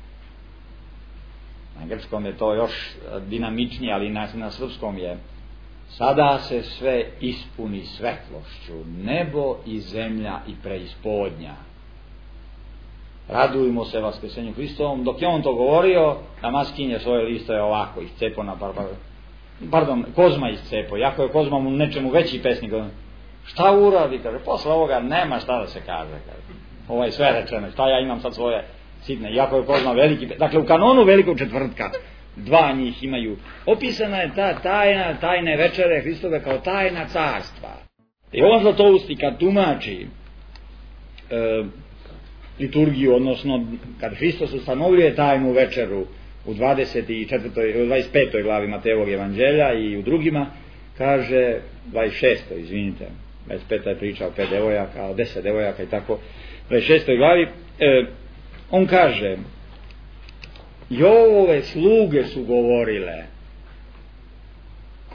na grčkom je to još dinamičnije, ali na, na srpskom je: sada se sve ispuni svetlošću, nebo i zemlja i preispodnja. Radujmo se vaskrsenju Hristovom. Dok je on to govorio, Damaskin je svoje listove ovako iscepo na par, pardon, Kozma iscepo, jako je Kozma mu nečemu veći pesnik. Šta uradi, kaže, posle ovoga nema šta da se kaže, kaže. Ovo je sve rečeno, šta ja imam sad svoje sitne, jako je Kozma veliki, dakle u kanonu Velikog četvrtka dva njih imaju. Opisana je ta tajna, tajne večere Hristove kao tajna carstva. I on Zlatousti kad tumači e, liturgiju, odnosno kad Hristos ustanovljuje tajnu večeru u dvadeset četvrtoj, dvadeset petoj glavi Matejevog evanđelja i u drugima, kaže, dvadeset šestoj, izvinite, dvadeset peta je priča o pet devojaka, o deset devojaka i tako, dvadeset šestoj glavi, e, on kaže: Jovove sluge su govorile,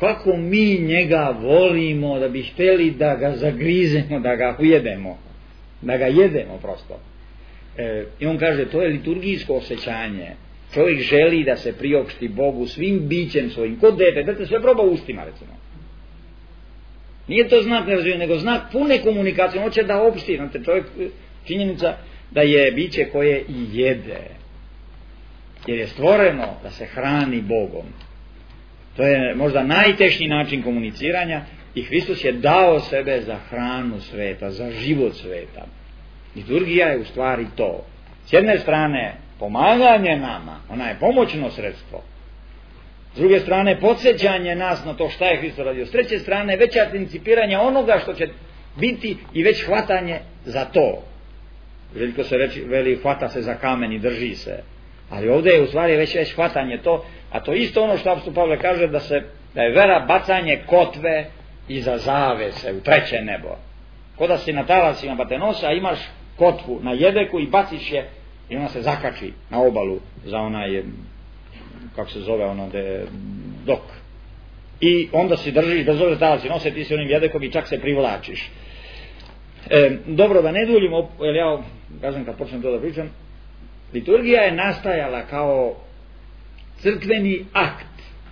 kako mi njega volimo, da bi htjeli da ga zagrizemo, da ga ujedemo, da ga jedemo prosto. E, I on kaže, to je liturgijsko osjećanje. Čovjek želi da se priopšti Bogu svim bićem svojim, kod dete, dete sve proba ustima, recimo. Nije to znak nerazvijen, nego znak pune komunikacije, on hoće da opšti, znate, čovjek, činjenica da je biće koje i jede, jer je stvoreno da se hrani Bogom. To je možda najtešnji način komuniciranja i Hristos je dao sebe za hranu sveta, za život sveta. Liturgija je u stvari to. S jedne strane pomaganje nama, ona je pomoćno sredstvo. S druge strane podsjećanje nas na to šta je Hristos radio. S treće strane već anticipiranje onoga što će biti i već hvatanje za to. Željko se reći, veli, hvata se za kamen i drži se. Ali ovdje je u stvari već već hvatanje to, a to isto ono što apostol Pavle kaže da, se, da je vera bacanje kotve iza zavese u treće nebo. Ko da si na talasima Batenosa, a imaš kotvu na jedeku i baciš je i ona se zakači na obalu za onaj, kako se zove ono, de, dok. I onda si držiš, bez ove talasi nose, ti si onim jedekom i čak se privlačiš. E, dobro, da ne duljimo, jer ja kažem kad počnem to da pričam, liturgija je nastajala kao crkveni akt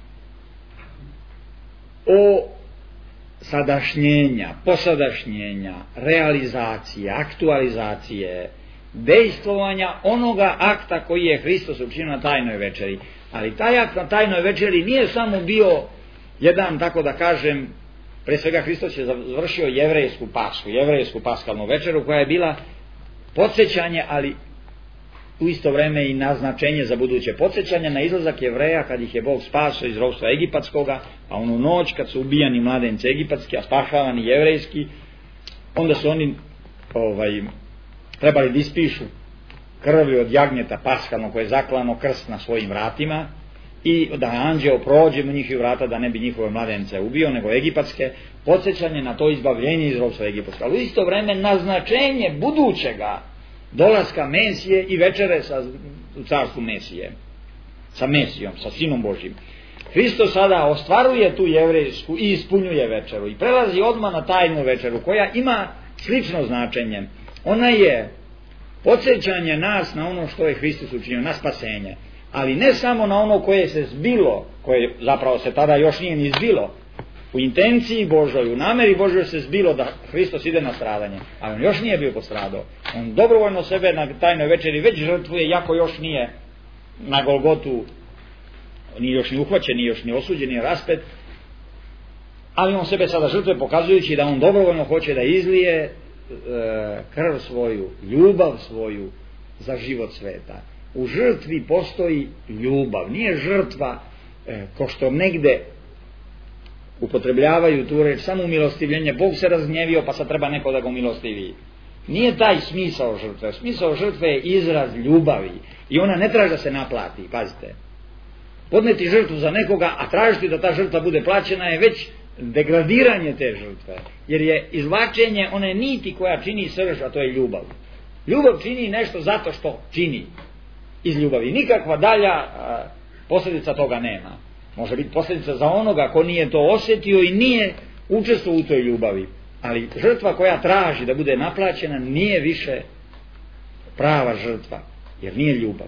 o sadašnjenja, posadašnjenja, realizacije, aktualizacije, dejstvovanja onoga akta koji je Hristos učinio na tajnoj večeri. Ali taj akt na tajnoj večeri nije samo bio jedan, tako da kažem, pre svega Hristos je završio jevrejsku pasku, jevrejsku paskalnu večeru koja je bila podsjećanje, ali u isto vreme i naznačenje za buduće podsjećanje na izlazak Jevreja kad ih je Bog spasio iz ropstva egipatskoga, a onu noć kad su ubijani mladenci egipatski, a spašavani jevrejski, onda su oni ovaj, trebali da ispišu krvlju od jagnjeta paskalno koje je zaklano krst na svojim vratima i da anđeo prođe u njihovi vrata da ne bi njihove mladence ubio, nego egipatske, podsjećanje na to izbavljenje iz ropstva egipatskoga, ali u isto vreme naznačenje budućega dolaska Mesije i večere sa, u carstvu Mesije, sa Mesijom, sa Sinom Božjim. Hristos sada ostvaruje tu jevrejsku i ispunjuje večeru i prelazi odmah na tajnu večeru koja ima slično značenje. Ona je podsjećanje nas na ono što je Hristos učinio, na spasenje, ali ne samo na ono koje se zbilo, koje zapravo se tada još nije ni zbilo. U intenciji Božoj, u nameri Božoj se zbilo da Hristos ide na stradanje, ali on još nije bio postradao. On dobrovoljno sebe na tajnoj večeri već žrtvuje, jako još nije na Golgotu, nije još ni uhvaćen, nije još ni osuđen, nije raspet, ali on sebe sada žrtvuje pokazujući da on dobrovoljno hoće da izlije e, krv svoju, ljubav svoju za život sveta. U žrtvi postoji ljubav, nije žrtva e, ko što negde upotrebljavaju tu reč samo umilostivljenje, Bog se razgnjevio pa sad treba neko da ga umilostivi. Nije taj smisao žrtve. Smisao žrtve je izraz ljubavi i ona ne traži da se naplati, pazite. Podneti žrtvu za nekoga, a tražiti da ta žrtva bude plaćena je već degradiranje te žrtve, jer je izvlačenje one niti koja čini srž, a to je ljubav. Ljubav čini nešto zato što čini iz ljubavi. Nikakva dalja a, posljedica toga nema. Može biti posljedica za onoga ko nije to osjetio i nije učestvovao u toj ljubavi. Ali žrtva koja traži da bude naplaćena nije više prava žrtva, jer nije ljubav.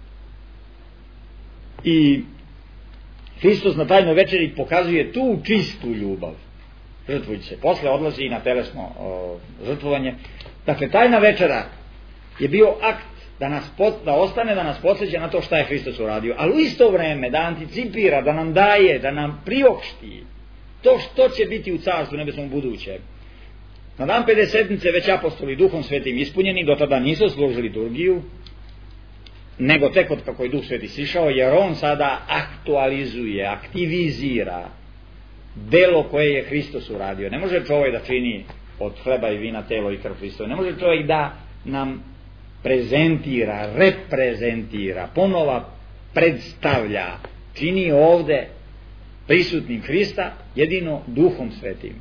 I Hristos na tajnoj večeri pokazuje tu čistu ljubav. Žrtvujući se. Posle odlazi i na telesno o, žrtvovanje. Dakle, tajna večera je bio akt da, nas pot, da ostane, da nas podsjeća na to šta je Hristos uradio, ali u isto vreme da anticipira, da nam daje, da nam priopšti to što će biti u carstvu nebesnom buduće. Na dan pedesetnice već apostoli Duhom Svetim ispunjeni, do tada nisu služili liturgiju, nego tek od kako je Duh Sveti sišao, jer on sada aktualizuje, aktivizira delo koje je Hristos uradio. Ne može čovjek da čini od hleba i vina telo i krv Hristova. Ne može čovjek da nam prezentira, reprezentira, ponova predstavlja, čini ovde prisutnim Hrista jedino Duhom Svetim.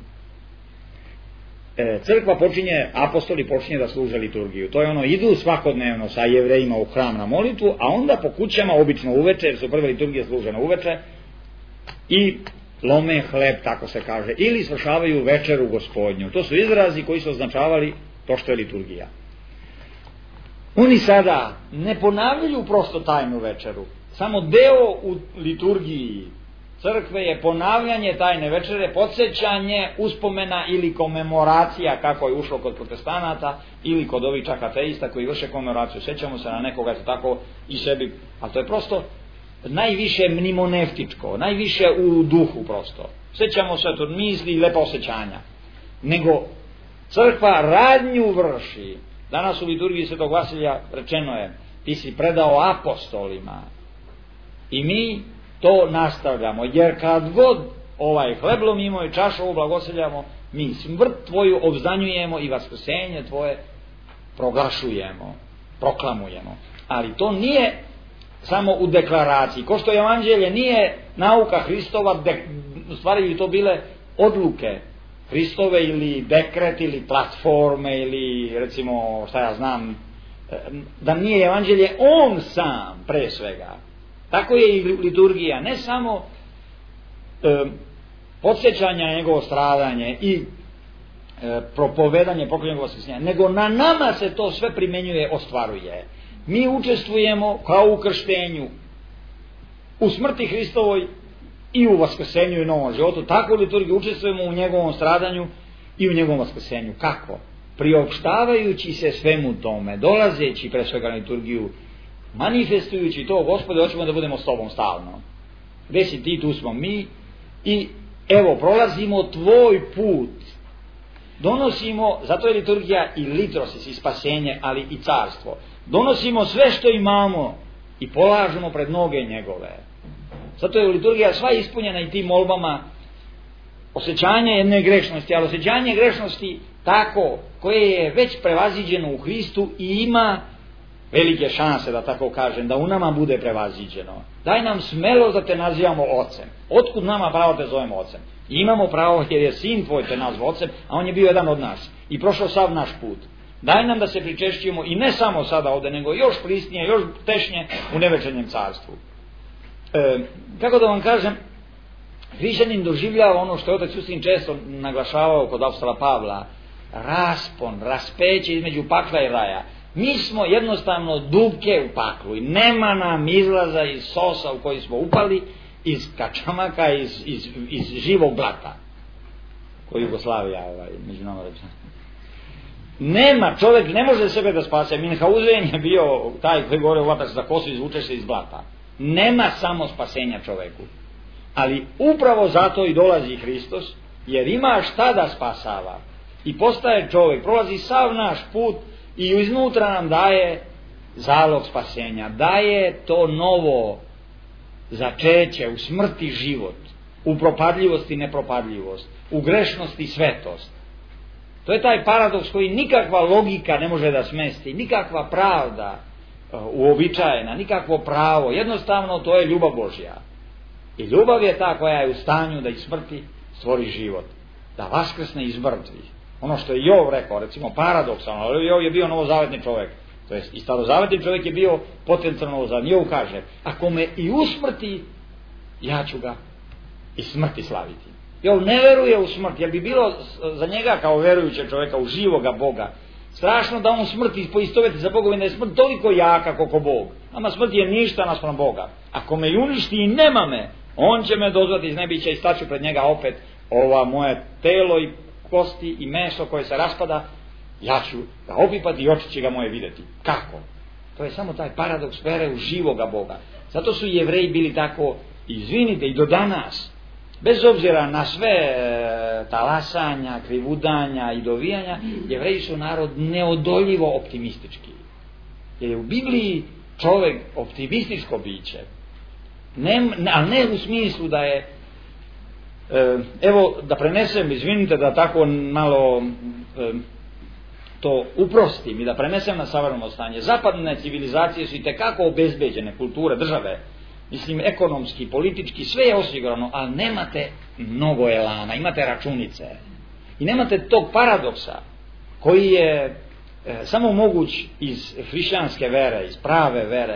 E, crkva počinje, apostoli počinje da služe liturgiju. To je ono, idu svakodnevno sa jevrejima u hram na molitvu, a onda po kućama, obično uveče, jer su prve liturgije služene uveče, i lome hleb, tako se kaže, ili svršavaju večeru gospodnju. To su izrazi koji su označavali to što je liturgija. Oni sada ne ponavljaju prosto tajnu večeru, samo deo u liturgiji crkve je ponavljanje tajne večere, podsjećanje, uspomena ili komemoracija, kako je ušlo kod protestanata ili kod ovih čak ateista koji vrše komemoraciju. Sjećamo se na nekoga, eto tako i sebi, ali to je prosto najviše mnimoneftičko, najviše u duhu prosto. Sjećamo se od misli i lepa osjećanja. Nego crkva radnju vrši. Danas u liturgiji Svetog Vasilija rečeno je, ti si predao apostolima i mi to nastavljamo, jer kad god ovaj hleb lomimo i čašu ovu blagoseljamo, mi smrt tvoju obznanjujemo i vaskrsenje tvoje proglašujemo, proklamujemo. Ali to nije samo u deklaraciji, ko što evanđelje nije nauka Hristova, de, u stvari bi to bile odluke Hristove ili dekret ili platforme ili recimo šta ja znam, da nije evanđelje on sam pre svega. Tako je i liturgija, ne samo e, podsjećanja na njegovo stradanje i e, propovedanje pokoljenja njegovog vaskrsenja, nego na nama se to sve primenjuje, ostvaruje. Mi učestvujemo kao u krštenju, u smrti Hristovoj i u vaskrsenju i novom životu. Tako u liturgiji učestvujemo u njegovom stradanju i u njegovom vaskrsenju. Kako? Priopštavajući se svemu tome, dolazeći pre svega na liturgiju, manifestujući to, Gospode, hoćemo da budemo s tobom stalno. Gde si ti, tu smo mi i evo, prolazimo tvoj put. Donosimo, zato je liturgija i litrosis i spasenje, ali i carstvo. Donosimo sve što imamo i polažemo pred noge njegove. Zato je liturgija sva ispunjena i tim molbama osjećanje jedne grešnosti, ali osjećanje grešnosti tako, koje je već prevaziđeno u Hristu i ima velike šanse, da tako kažem, da u nama bude prevaziđeno. Daj nam smelost da te nazivamo ocem. Otkud nama pravo te zovemo ocem? I imamo pravo jer je sin tvoj te nazvao ocem, a on je bio jedan od nas i prošao sav naš put. Daj nam da se pričešćujemo i ne samo sada ovde, nego još prisnije, još tešnje u nevečernjem carstvu. E, kako da vam kažem, hrišćanin doživljava ono što je otac Justin često naglašavao kod apostola Pavla, raspon, raspeće između pakla i raja. Mi smo jednostavno dubke u paklu i nema nam izlaza iz sosa u koji smo upali, iz kačamaka, iz, iz, iz živog blata, koji Jugoslavija ovaj, među nama rečeno. Nema, čovjek ne može sebe da spase. Minhausen je bio taj koji govore u vatak za kosu, izvučeš se iz blata. Nema samo spasenja čovjeku. Ali upravo zato i dolazi Hristos, jer ima šta da spasava. I postaje čovjek, prolazi sav naš put i iznutra nam daje zalog spasenja. Daje to novo začeće, u smrti život, u propadljivosti nepropadljivost, u grešnosti svetost. To je taj paradoks koji nikakva logika ne može da smesti, nikakva pravda uobičajena, nikakvo pravo, jednostavno to je ljubav Božja. I ljubav je ta koja je u stanju da iz smrti stvori život, da vaskrsne iz mrtvih. Ono što je Jov rekao, recimo paradoksalno, ali Jov je bio novozavetni čovjek, to jest i starozavetni čovjek je bio potencijalno novozavetni. Jov kaže, ako me i usmrti, ja ću ga i smrti slaviti. Jov ne veruje u smrt, jer bi bilo za njega kao verujućeg čovjeka u živoga Boga strašno da on smrti poistoveti za Bogovim, da je smrt toliko jaka koliko Bog. Ama smrt je ništa naspram Boga. Ako me i uništi i nema me, on će me dozvati iz nebića i staću pred njega opet ova moje telo i kosti i meso koje se raspada, ja ću ga opipati i oči će ga moje vidjeti. Kako? To je samo taj paradoks vere u živoga Boga. Zato su Jevreji bili tako, izvinite, i do danas, bez obzira na sve e, talasanja, krivudanja i dovijanja, Jevreji su narod neodoljivo optimistički. Jer je u Bibliji čovjek optimističko biće. Ne, ne, ali ne u smislu da je e, evo da prenesem, izvinite da tako malo e, to uprostim i da prenesem na savremeno stanje. Zapadne civilizacije su i tekako obezbeđene, kulture, države, mislim ekonomski, politički, sve je osigurano, ali nemate mnogo elana, imate računice i nemate tog paradoksa koji je e, samo moguć iz hrišćanske vere, iz prave vere,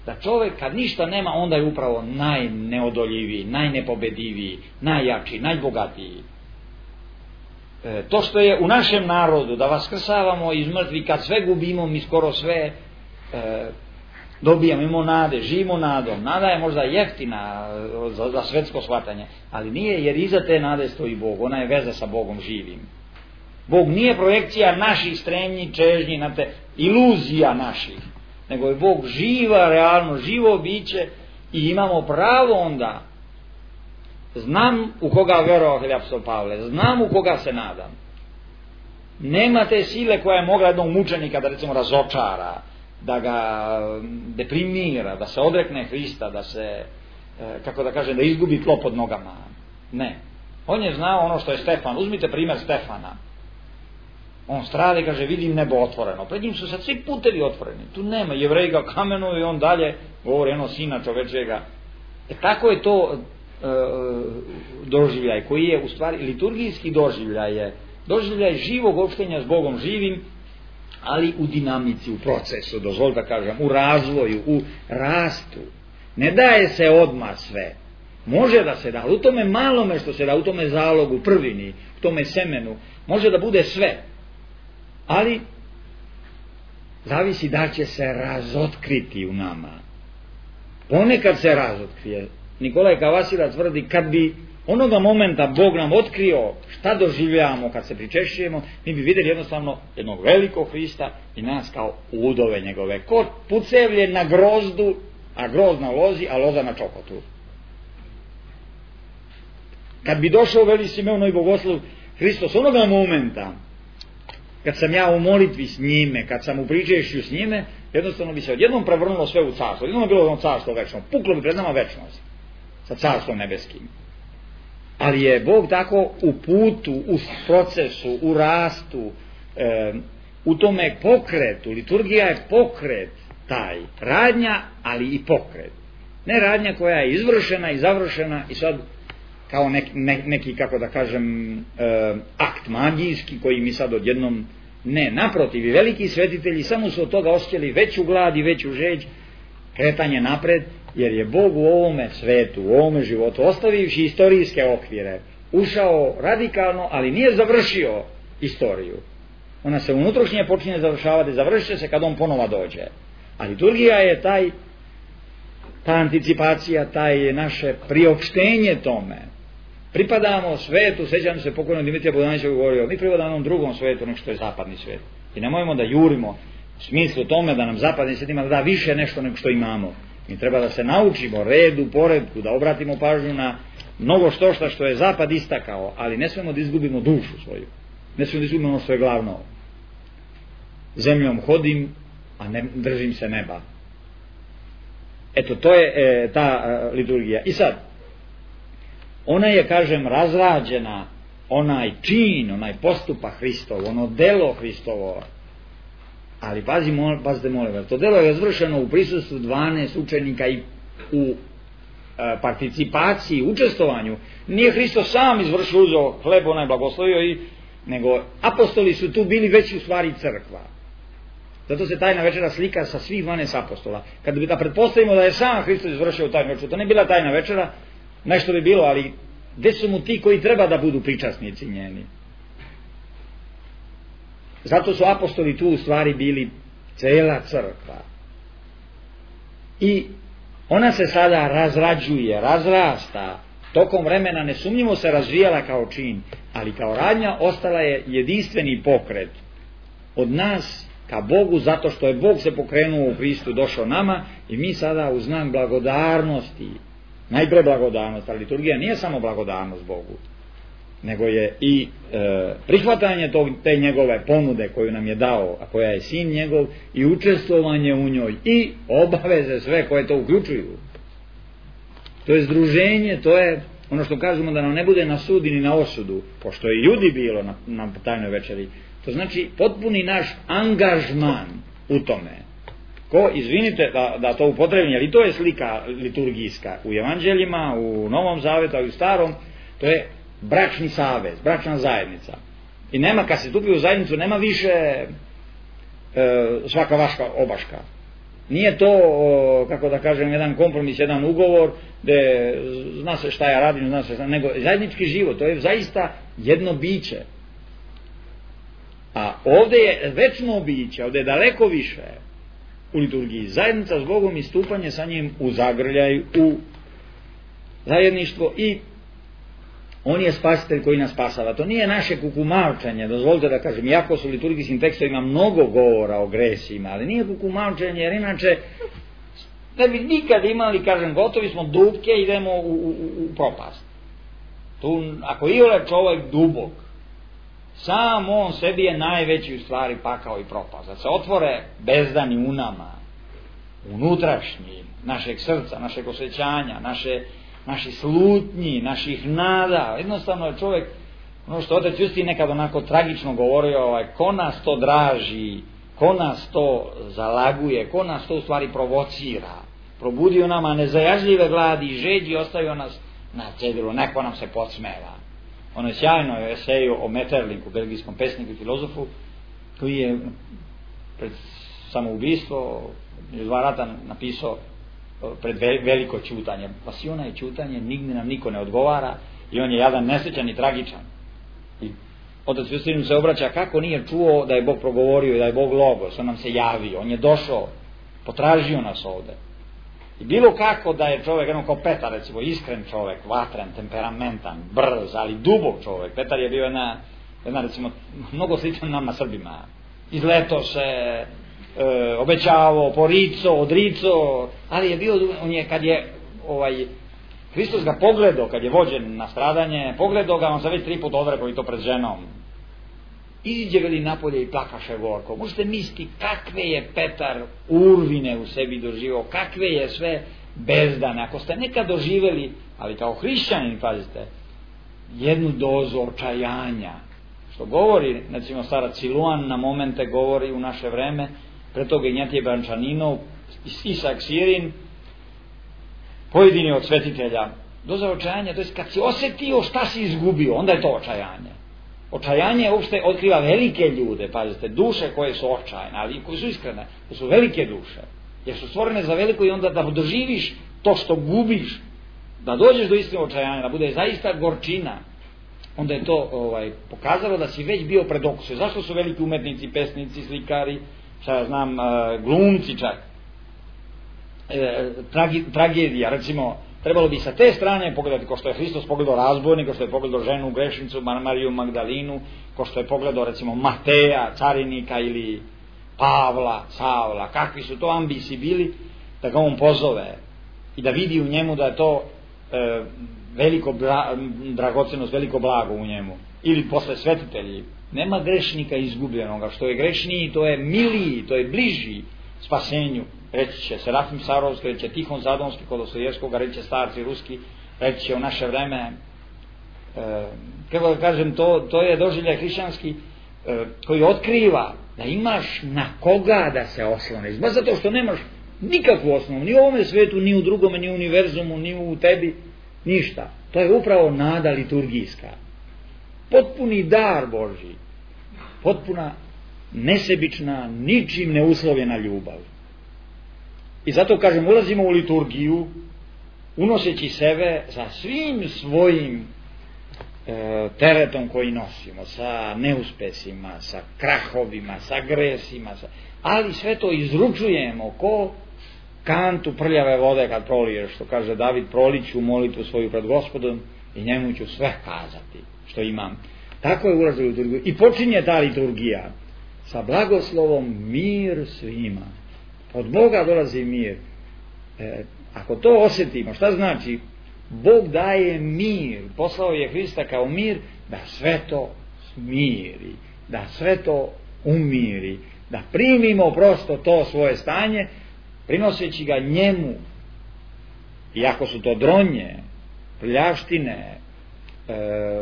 da čovjek kad ništa nema, onda je upravo najneodoljiviji, najnepobediviji, najjači, najbogatiji. E, to što je u našem narodu, da vaskrsavamo iz mrtvih, kad sve gubimo, mi skoro sve e, dobijamo, imamo nade, živimo nadom. Nada je možda jeftina za, za svetsko shvatanje, ali nije, jer iza te nade stoji Bog, ona je veza sa Bogom živim. Bog nije projekcija naših stremnji, čežnji, na te, iluzija naših, nego je Bog živa, realno, živo biće i imamo pravo onda, znam u koga verovao apostol Pavle, znam u koga se nadam. Nema te sile koja je mogla jednog mučenika da recimo razočara, da ga deprimira, da se odrekne Hrista, da se, kako da kažem, da izgubi tlo pod nogama. Ne. On je znao ono što je Stefan. Uzmite primjer Stefana. On strada i kaže, vidim nebo otvoreno. Pred njim su sad svi putevi otvoreni. Tu nema, Jevreji ga kamenuju i on dalje govori ono sina čovečega. E tako je to e, doživljaj koji je u stvari liturgijski doživljaj je doživljaj živog opštenja s Bogom živim, ali u dinamici, u procesu, dozvolite da kažem, u razvoju, u rastu. Ne daje se odmah sve. Može da se da, ali u tome malome što se da, u tome zalogu, prvini, u tome semenu, može da bude sve. Ali zavisi da će se razotkriti u nama. Ponekad se razotkrije. Nikolaj Kavasila tvrdi, kad bi onoga momenta Bog nam otkrio šta doživljavamo kad se pričešćujemo, mi bi vidjeli jednostavno jednog velikog Hrista i nas kao udove njegove, ko pucevlje na grozdu, a grozd na lozi, a loza na čokotu. Kad bi došao veli Simeon i Bogoslov Hristos onoga momenta, kad sam ja u molitvi s njime, kad sam u pričešću s njime, jednostavno bi se odjednom prevrnulo sve u carstvo. Jednom bilo ono carstvo večno, puklo bi pred nama večnost sa carstvom nebeskim. Ali je Bog tako u putu, u procesu, u rastu, e, u tome pokretu. Liturgija je pokret taj, radnja, ali i pokret. Ne radnja koja je izvršena i završena i sad kao neki, ne, neki kako da kažem, e, akt magijski koji mi sad odjednom, ne, naprotiv, i veliki svetitelji samo su od toga osjećali veću glad i veću žeđ, kretanje napred, jer je Bog u ovome svetu, u ovome životu, ostavivši istorijske okvire, ušao radikalno, ali nije završio istoriju. Ona se unutrašnje počinje završavati, završit će se kad on ponova dođe. A liturgija je taj, ta anticipacija, taj naše priopštenje tome. Pripadamo svetu, sećam se pokojnog Dimitrija Budanića govorio, mi pripadamo onom drugom svetu nego što je zapadni svet. I nemojmo da jurimo u smislu tome da nam zapadni svet ima da više nešto nego što imamo. Mi treba da se naučimo redu, poredku, da obratimo pažnju na mnogo što šta što je zapad istakao, ali ne smemo da izgubimo dušu svoju. Ne smemo da izgubimo ono što je glavno. Zemljom hodim, a ne držim se neba. Eto, to je e, ta e, liturgija. I sad, ona je, kažem, razrađena, onaj čin, onaj postupak Hristov, ono delo Hristovo. Ali pazi, mol, pazite, molim, to delo je izvršeno u prisustvu dvanaest učenika i u e, participaciji, učestvovanju. Nije Hristos sam izvršio, uzeo hleb, onaj blagoslovio, i, nego apostoli su tu bili već u stvari crkva. Zato se tajna večera slika sa svih dvanaest apostola. Kad bi da pretpostavimo da je sam Hristos izvršio tajnu večeru, to ne bila tajna večera, nešto bi bilo, ali gde su mu ti koji treba da budu pričasnici njeni? Zato su apostoli tu u stvari bili cela crkva. I ona se sada razrađuje, razrasta, tokom vremena nesumnjivo se razvijala kao čin, ali kao radnja ostala je jedinstveni pokret od nas ka Bogu, zato što je Bog se pokrenuo u Hristu, došao nama, i mi sada u znak blagodarnosti, najpre blagodarnost, ali liturgija nije samo blagodarnost Bogu, nego je i e, prihvatanje tog, te njegove ponude koju nam je dao, a koja je sin njegov, i učestvovanje u njoj, i obaveze sve koje to uključuju. To je združenje, to je ono što kažemo, da nam ne bude na sudi ni na osudu, pošto je Judi bilo na, na tajnoj večeri. To znači potpuni naš angažman u tome. Ko, izvinite da, da to upotrebim, ali to je slika liturgijska u evanđeljima, u Novom Zavetu, i u Starom, to je bračni savez, bračna zajednica. I nema, kad se stupi u zajednicu, nema više e, svaka vaška obaška. Nije to, kako da kažem, jedan kompromis, jedan ugovor, gde zna se šta ja radim, zna se šta, nego zajednički život, to je zaista jedno biće. A ovde je večno biće, ovde je daleko više u liturgiji. Zajednica s Bogom i stupanje sa njim u zagrljaj, u zajedništvo i on je spasitelj koji nas spasava. To nije naše kukumavčanje, dozvolite da kažem, iako su u liturgijskim tekstovima mnogo govora o gresima, ali nije kukumavčanje, jer inače ne bi nikad imali, kažem, gotovi smo dubke, idemo u, u, u propast. Tu, ako iole čovjek dubok, sam on sebi je najveći u stvari pakao i propast. Da se otvore bezdani u nama, unutrašnji, našeg srca, našeg osjećanja, naše naših slutnji, naših nada. Jednostavno je čovjek, ono što otac Justin nekad onako tragično govorio, ovaj, ko nas to draži, ko nas to zalaguje, ko nas to u stvari provocira, probudio nama nezajažljive gladi i žeđi, ostavio nas na cedilu, neko nam se podsmeva. Ono je sjajno je eseju o Metterlingu, belgijskom pesniku i filozofu, koji je pred samoubistvo iz dva rata napisao pred veliko ćutanje. Pasiona je ćutanje, nigde nam niko ne odgovara i on je jadan nesrećan i tragičan. I otac Justin se obraća kako nije čuo da je Bog progovorio i da je Bog logos, on nam se javio, on je došao, potražio nas ovde. I bilo kako da je čovjek, jedno kao Petar recimo, iskren čovjek, vatren, temperamentan, brz, ali dubok čovjek. Petar je bio jedna, jedna recimo, mnogo sličan nama Srbima. Izleto se, E, obećavao, porico, odrico, ali je bio, on je, kad je ovaj, Hristos ga pogledao, kad je vođen na stradanje, pogledao ga, on se već tri put odrekao i to pred ženom. Iziđe veli napolje i plakaše gorko. Možete misliti kakve je Petar urvine u sebi doživao, kakve je sve bezdane. Ako ste nekad doživeli, ali kao hrišćanin, pazite, jednu dozu očajanja, što govori, recimo starac Siluan na momente govori u naše vreme, pre toga Ignjatije Brančaninov, Isak Sirin, pojedini od svetitelja. Doza očajanja, to je kad si osjetio šta si izgubio, onda je to očajanje. Očajanje uopšte otkriva velike ljude, pazite, duše koje su očajne, ali koje su iskrene, to su velike duše, jer su stvorene za veliko i onda da doživiš to što gubiš, da dođeš do istine očajanja, da bude zaista gorčina, onda je to ovaj, pokazalo da si već bio pred okusom. Zašto su veliki umetnici, pesnici, slikari, šta ja znam, glumci čak, e, tragi, tragedija, recimo, trebalo bi sa te strane pogledati, ko što je Hristos pogledao razbojnika, ko što je pogledao ženu grešnicu, Mariju Magdalinu, ko što je pogledao recimo Mateja, carinika ili Pavla, Savla, kakvi su to ambisi bili, da ga on pozove i da vidi u njemu da je to e, veliko bra, dragocenost, veliko blago u njemu. Ili posle svetitelji, nema grešnika izgubljenoga, što je grešniji, to je miliji, to je bliži spasenju. Reći će Serafim Sarovski, reći će Tihon Zadonski kod Dostojevskog, reći će starci ruski, reći će u naše vreme, e, kako da kažem, to, to je doživljaj hrišćanski e, koji otkriva da imaš na koga da se osloniš. Baš zato što nemaš nikakvu osnovu, ni u ovome svetu, ni u drugome, ni u univerzumu, ni u tebi, ništa. To je upravo nada liturgijska. Potpuni dar Božji, potpuna nesebična, ničim neuslovljena ljubav. I zato kažem, ulazimo u liturgiju unoseći sebe sa svim svojim e, teretom koji nosimo, sa neuspesima, sa krahovima, sa gresima, sa... ali sve to izručujemo ko kantu prljave vode kad proliješ, što kaže David, proliću molitvu svoju pred Gospodom i njemu ću sve kazati što imam. Tako je ulaz u liturgiju i počinje ta liturgija sa blagoslovom mir svima. Od Boga dolazi mir. E, ako to osjetimo, šta znači? Bog daje mir, poslao je Hrista kao mir da sve to smiri, da sve to umiri, da primimo prosto to svoje stanje, prinoseći ga njemu. Iako su to dronje, prljavštine, e,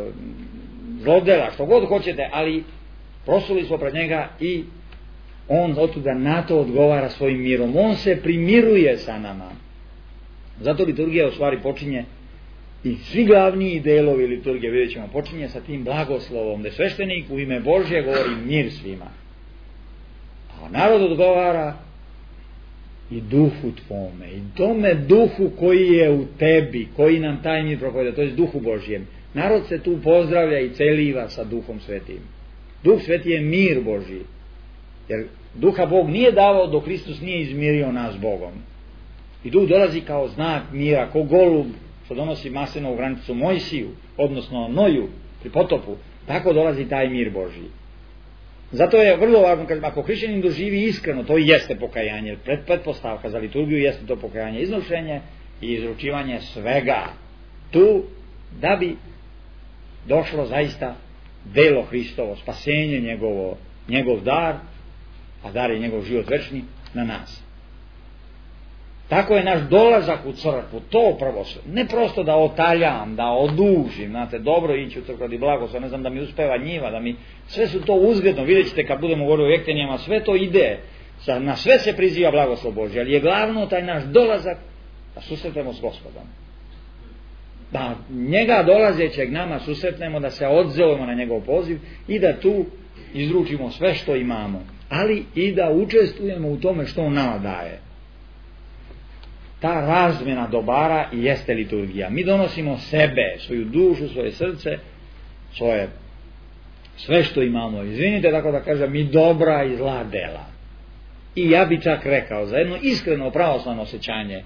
zlodela, što god hoćete, ali prosuli smo pred njega i on otuda na to odgovara svojim mirom. On se primiruje sa nama. Zato liturgija u stvari počinje i svi glavniji delovi liturgije, vidjet ćemo, počinje sa tim blagoslovom, gde sveštenik u ime Božje govori mir svima. A narod odgovara i duhu tvome, i tome duhu koji je u tebi, koji nam taj mir propoveda, to je duhu Božjem. Narod se tu pozdravlja i celiva sa Duhom Svetim. Duh Sveti je mir Božji, jer Duha Bog nije davao dok Hristos nije izmirio nas Bogom. I Duh dolazi kao znak mira, kao golub što donosi maslinovu granicu Mojsiju, odnosno Noju pri potopu, tako dolazi taj mir Božji. Zato je vrlo važno, kažem, ako hrišćanin doživi iskreno, to i jeste pokajanje, pretpostavka za liturgiju jeste to pokajanje, iznošenje i izručivanje svega tu, da bi došlo zaista delo Hristovo, spasenje njegovo, njegov dar, a dar je njegov život večni, na nas. Tako je naš dolazak u crkvu, to prvo sve, ne prosto da otaljam, da odužim, znate, dobro ići u crkvu radi blagoslova, ne znam, da mi uspeva njiva, da mi, sve su to uzgledno, vidjet ćete kad budemo govorili o ektenijama, sve to ide, na sve se priziva blagoslov Božji, ali je glavno taj naš dolazak da susretnemo s Gospodom. Da njega dolazećeg nama susretnemo, da se odzovemo na njegov poziv i da tu izručimo sve što imamo, ali i da učestvujemo u tome što on nama daje. Ta razmjena dobara i jeste liturgija. Mi donosimo sebe, svoju dušu, svoje srce, svoje, sve što imamo. Izvinite, tako da kažem, i dobra i zla dela. I ja bi čak rekao, za jedno iskreno pravoslavno osjećanje,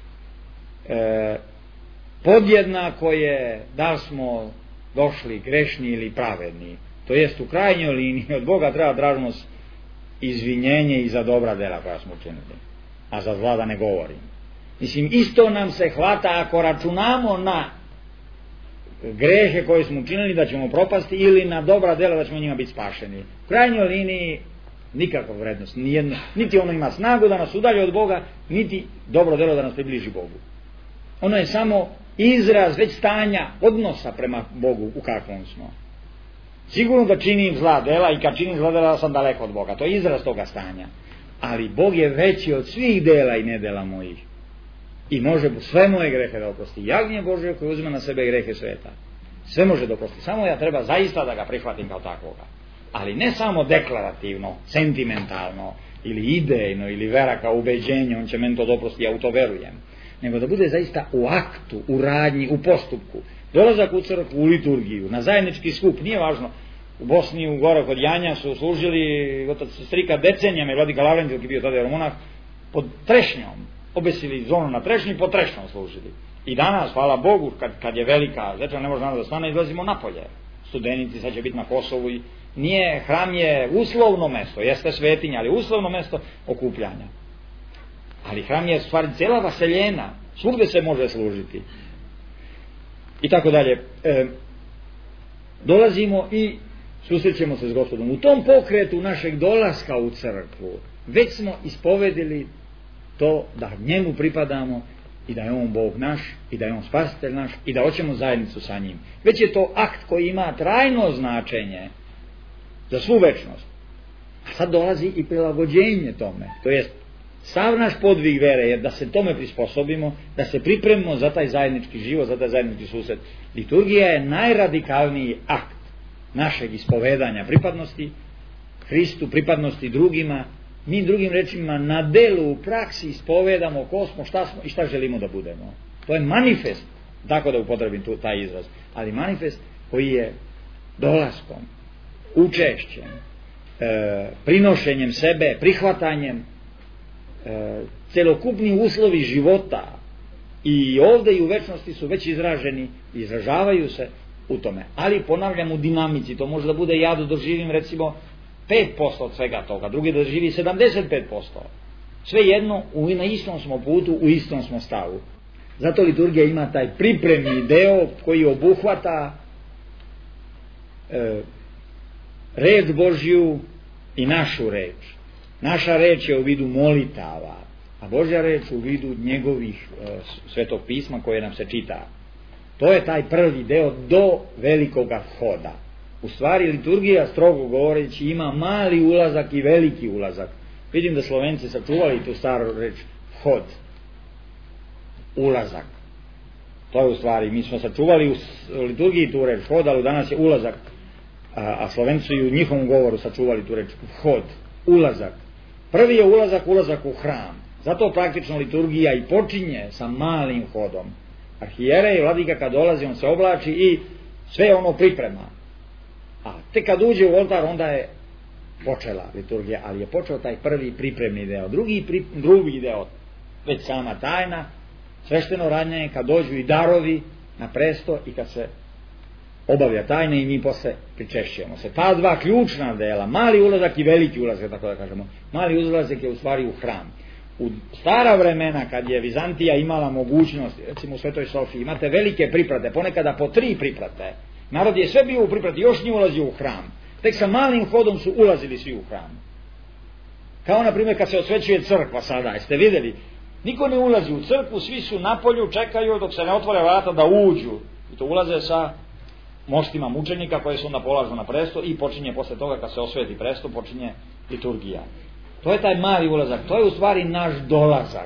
e, podjednako je da smo došli grešni ili pravedni. To jest u krajnjoj liniji od Boga treba tražimo izvinjenje i za dobra dela koja smo učinili, a za zla da ne govorim. Mislim, isto nam se hvata ako računamo na grehe koje smo učinili da ćemo propasti ili na dobra dela da ćemo njima biti spašeni. U krajnjoj liniji nikakva vrednost, nijedno, niti ono ima snagu da nas udalji od Boga, niti dobro delo da nas približi Bogu. Ono je samo izraz već stanja odnosa prema Bogu u kakvom smo. Sigurno da činim zla dela i kad činim zla dela sam daleko od Boga, to je izraz toga stanja. Ali Bog je veći od svih dela i nedela mojih. I može sve moje grehe da oprosti. Jagnje Božje koje uzme na sebe grehe sveta. Sve može da oprosti. Samo ja treba zaista da ga prihvatim kao takvoga. Ali ne samo deklarativno, sentimentalno, ili idejno, ili vera kao ubeđenje, on će meni to doprosti, ja u to verujem. Nego da bude zaista u aktu, u radnji, u postupku. Dolazak u crkvu, u liturgiju, na zajednički skup, nije važno. U Bosni, u gore kod Janja su služili otac Strika decenijama i vladika Lavrentij, dok je bio tada jeromonah, pod trešnjom. Obesili zonu na trešnji, pod trešnjom služili. I danas, hvala Bogu, kad, kad je velika večer, ne može nama da stane, izlazimo napolje. Studenici sad će biti na Kosovu i nije, hram je uslovno mesto, jeste svetinja, ali uslovno mesto okupljanja. Ali hram je stvar cijela vaseljena, svugde se može služiti. I tako dalje. E, dolazimo i susrećemo se s Gospodom. U tom pokretu našeg dolaska u crkvu već smo ispovedili to da njemu pripadamo i da je on Bog naš i da je on spasitelj naš i da hoćemo zajednicu sa njim. Već je to akt koji ima trajno značenje za svu večnost. A sad dolazi i prilagođenje tome. To jest sav naš podvig vere je da se tome prisposobimo, da se pripremimo za taj zajednički život, za taj zajednički susret. Liturgija je najradikalniji akt našeg ispovedanja pripadnosti Hristu, pripadnosti drugima. Mi drugim rečima na delu, u praksi ispovedamo ko smo, šta smo i šta želimo da budemo. To je manifest, tako da upotrebim tu, taj izraz, ali manifest koji je dolaskom, učešćem, e, prinošenjem sebe, prihvatanjem, e, celokupni uslovi života i ovde i u večnosti su već izraženi, izražavaju se u tome. Ali ponavljam u dinamici, to može da bude ja da doživim recimo pet posto od svega toga, drugi da živi sedamdeset pet posto. Sve jedno, u, na istom smo putu, u istom smo stavu. Zato liturgija ima taj pripremni deo koji obuhvata e, reč Božju i našu reč. Naša reč je u vidu molitava, a Božja reč u vidu njegovih e, svetog pisma koje nam se čita. To je taj prvi deo do velikoga vhoda. U stvari liturgija, strogo govoreći, ima mali ulazak i veliki ulazak. Vidim da Slovenci sačuvali tu staru reč vhod, ulazak. To je u stvari, mi smo sačuvali u liturgiji tu reč vhod, ali danas je ulazak, a, a Slovenci su i u njihovom govoru sačuvali tu reč vhod, ulazak. Prvi je ulazak, ulazak u hram. Zato praktično liturgija i počinje sa malim hodom. Arhijerej, vladika kad dolazi, on se oblači i sve ono priprema. A tek kad uđe u oltar, onda je počela liturgija, ali je počeo taj prvi pripremni deo. Drugi, pri, drugi deo, već sama tajna, svešteno radnje, kad dođu i darovi na presto i kad se obavlja tajna i mi posle pričešćujemo se. Ta dva ključna dela, mali ulazak i veliki ulazak, tako da kažemo. Mali ulazak je u stvari u hram. U stara vremena, kad je Vizantija imala mogućnost, recimo u Svetoj Sofiji, imate velike priprate, ponekada po tri priprate. Narod je sve bio u priprati, još nije ulazio u hram. Tek sa malim hodom su ulazili svi u hram. Kao na primjer kad se osvećuje crkva sada, jeste vidjeli? Niko ne ulazi u crkvu, svi su na polju, čekaju dok se ne otvore vrata da uđu. I to ulaze sa moštima mučenika koje su onda polažu na presto i počinje posle toga kad se osveti presto, počinje liturgija. To je taj mali ulazak, to je u stvari naš dolazak.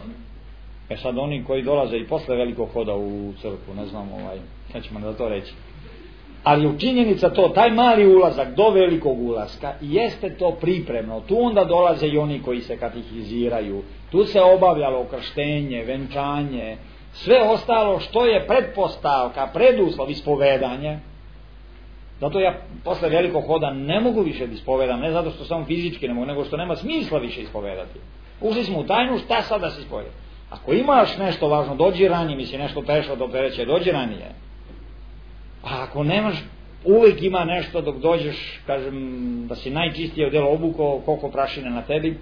E sad oni koji dolaze i posle velikog hoda u crkvu, ne znam, ovaj, nećemo da to reći. Ali je činjenica to, taj mali ulazak do velikog ulaska, jeste to pripremno. Tu onda dolaze i oni koji se katehiziraju. Tu se obavljalo krštenje, venčanje, sve ostalo što je pretpostavka, preduslov ispovedanje. Zato ja posle velikog hoda ne mogu više da ispovedam, ne zato što samo fizički ne mogu, nego što nema smisla više ispovedati. Ušli smo u tajnu, šta sad da se ispoveda? Ako imaš nešto važno, dođi ranije, misli nešto teško do pereće, dođi ranije. A ako nemaš, uvijek ima nešto dok dođeš, kažem, da si najčistije odjelo obuko, koliko prašine na tebi,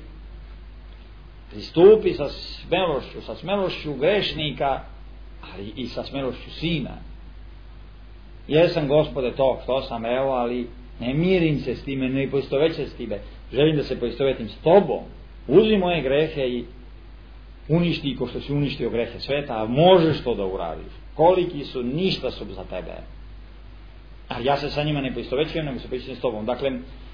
pristupi sa smelošću, sa smelošću grešnika, ali i sa smelošću sina. Jesam, Gospode, to, što sam, evo, ali ne mirim se s time, ne poistovećem s time, želim da se poistovetim s tobom, uzmi moje grehe i uništi ko što si uništio grehe sveta, a možeš to da uradiš. Koliki su, ništa su za tebe. A ja se sa njima ne poistovećujem, nego se poistovećujem s tobom. Dakle,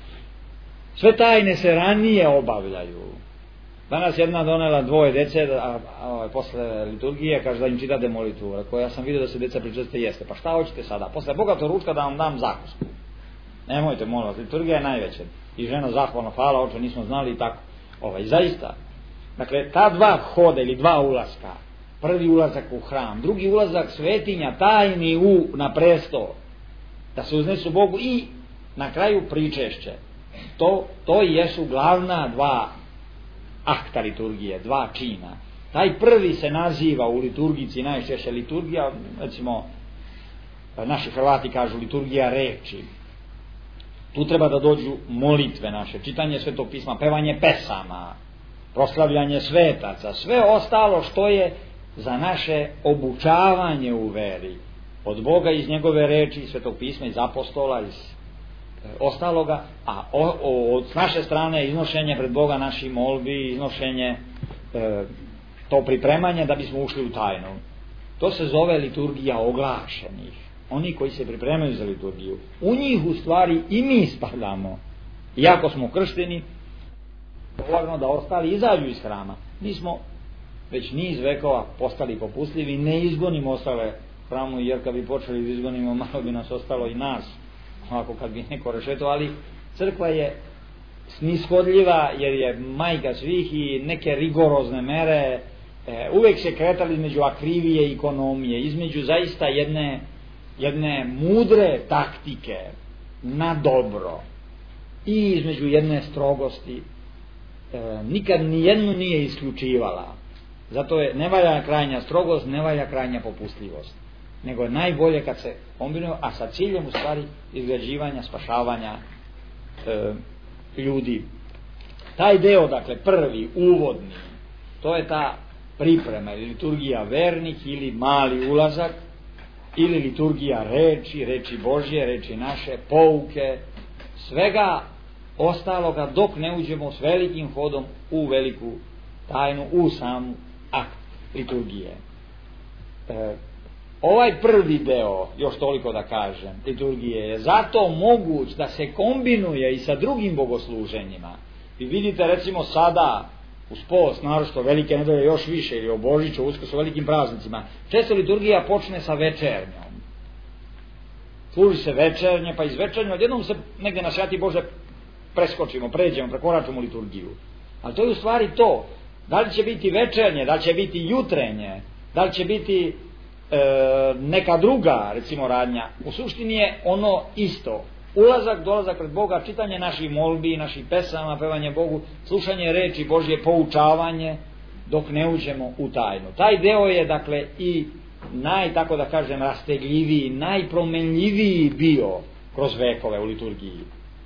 sve tajne se ranije obavljaju. Danas jedna donela dvoje dece, a, a, a posle liturgije kaže da im čitate molitvu. Rekao, ja sam vidio da se deca pričeste jeste. Pa šta hoćete sada? Posle bogato ručka da vam dam zakusku. Nemojte, molim vas, liturgija je najveća. I žena zahvalno, hvala oče, nismo znali i tako. Ovaj, zaista. Dakle, ta dva hoda ili dva ulaska, prvi ulazak u hram, drugi ulazak svetinja, tajni u, na presto, da se uznesu Bogu i na kraju pričešće. To, to jesu glavna dva akta liturgije, dva čina. Taj prvi se naziva u liturgici najčešće liturgija, recimo naši Hrvati kažu liturgija reči. Tu treba da dođu molitve naše, čitanje Svetog pisma, pevanje pesama, proslavljanje svetaca, sve ostalo što je za naše obučavanje u veri od Boga iz njegove reči, Svetog pisma, iz apostola, iz e, ostaloga, a o, o, od naše strane iznošenje pred Boga naših molbi, iznošenje e, to pripremanje da bismo ušli u tajnu. To se zove liturgija oglašenih. Oni koji se pripremaju za liturgiju, u njih u stvari i mi spadamo. Iako smo kršteni, dovoljno da ostali izađu iz hrama. Mi smo već niz vekova postali popustljivi, ne izgonimo ostale hramu, jer kad bi počeli da izgonimo, malo bi nas ostalo i nas, ovako kad bi neko rešeto, ali crkva je snishodljiva, jer je majka svih i neke rigorozne mere, e, uvek se kretali između akrivije i ekonomije, između zaista jedne, jedne mudre taktike na dobro i između jedne strogosti. E, nikad ni jednu nije isključivala. Zato je ne valja krajnja strogost, ne valja krajnja popustljivost, nego je najbolje kad se kombinuje, a sa ciljem u stvari izgrađivanja, spašavanja e, ljudi. Taj deo, dakle prvi, uvodni, to je ta priprema ili liturgija vernih ili mali ulazak ili liturgija reči, reči Božje, reči naše, pouke, svega ostaloga dok ne uđemo s velikim hodom u veliku tajnu, u samu akt liturgije. E, ovaj prvi deo, još toliko da kažem, liturgije je zato moguć da se kombinuje i sa drugim bogosluženjima. Vi vidite recimo sada uz post, naročito velike nedelje još više, ili o Božiću, Uskrsu, velikim praznicima, često liturgija počne sa večernjom. Služi se večernje, pa iz večernje odjednom se negdje na Sveti Bože preskočimo, pređemo, prekoračimo liturgiju. Ali to je u stvari to. Da li će biti večernje, da li će biti jutrenje, da li će biti e, neka druga, recimo, radnja. U suštini je ono isto. Ulazak, dolazak pred Boga, čitanje naših molbi, naših pesama, pevanje Bogu, slušanje reči Božje, poučavanje, dok ne uđemo u tajnu. Taj deo je, dakle, i naj, tako da kažem, rastegljiviji, najpromenljiviji bio kroz vekove u liturgiji.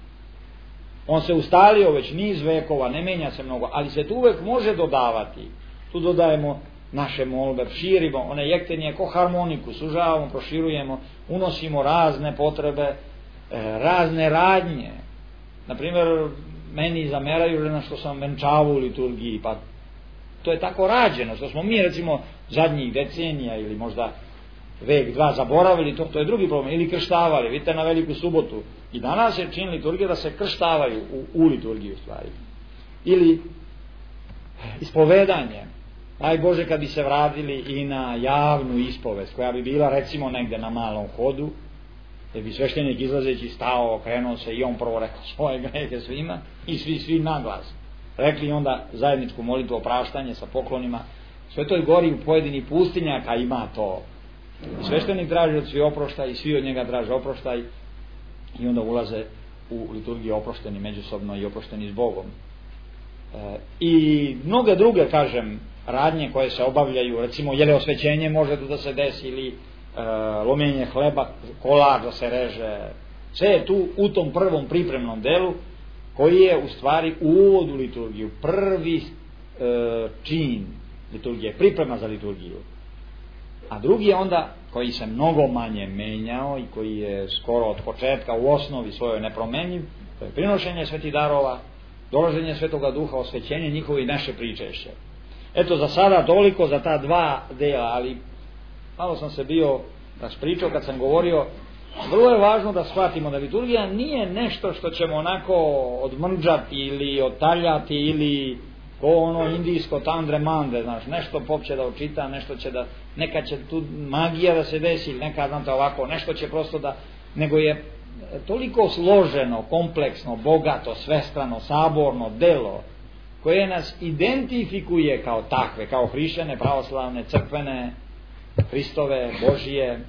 On se ustalio već niz vekova, ne menja se mnogo, ali se tu uvek može dodavati. Tu dodajemo naše molbe, širimo one jektenje ko harmoniku, sužavamo, proširujemo, unosimo razne potrebe, razne radnje. Naprimjer, meni zameraju na što sam venčavao u liturgiji, pa to je tako rađeno, što smo mi, recimo, zadnjih decenija ili možda vek, dva zaboravili, to, to je drugi problem, ili krštavali, vidite, na Veliku subotu. I danas je čin liturgije da se krštavaju u, u liturgiju stvari. Ili ispovedanje. Daj Bože kad bi se vratili i na javnu ispovest, koja bi bila, recimo, negde na malom hodu, gdje bi sveštenik izlazeći stao, okrenuo se i on prvo rekao svoje grehe svima i svi, svi naglas. Rekli onda zajedničku molitvu opraštanje sa poklonima. Svetoj gori u pojedini pustinjaka ima to. I sveštenik traži od svi oproštaj i svi od njega traže oproštaj i onda ulaze u liturgiju oprošteni međusobno i oprošteni s Bogom. E, I mnoge druge, kažem, radnje koje se obavljaju, recimo jele osvećenje može da se desi, ili e, lomljenje hleba, kolač da se reže. Sve je tu u tom prvom pripremnom delu koji je u stvari uvod u liturgiju, prvi e, čin liturgije, priprema za liturgiju. A drugi je onda, koji se mnogo manje menjao i koji je skoro od početka u osnovi svojoj nepromenjiv, to je prinošenje svetih darova, dolaženje Svetoga Duha, osvećenje njihovo i naše pričešće. Eto, za sada toliko za ta dva dela, ali malo sam se bio raspričao kad sam govorio. Vrlo je važno da shvatimo da liturgija nije nešto što ćemo onako odmrđati ili otaljati ili ko ono indijsko tandre mande, znaš, nešto pop će da očita, nešto će da, neka će tu magija da se desi, neka, znate, ovako, nešto će prosto da, nego je toliko složeno, kompleksno, bogato, svestrano, saborno delo, koje nas identifikuje kao takve, kao hrišćane, pravoslavne, crkvene, Hristove, Božije, e,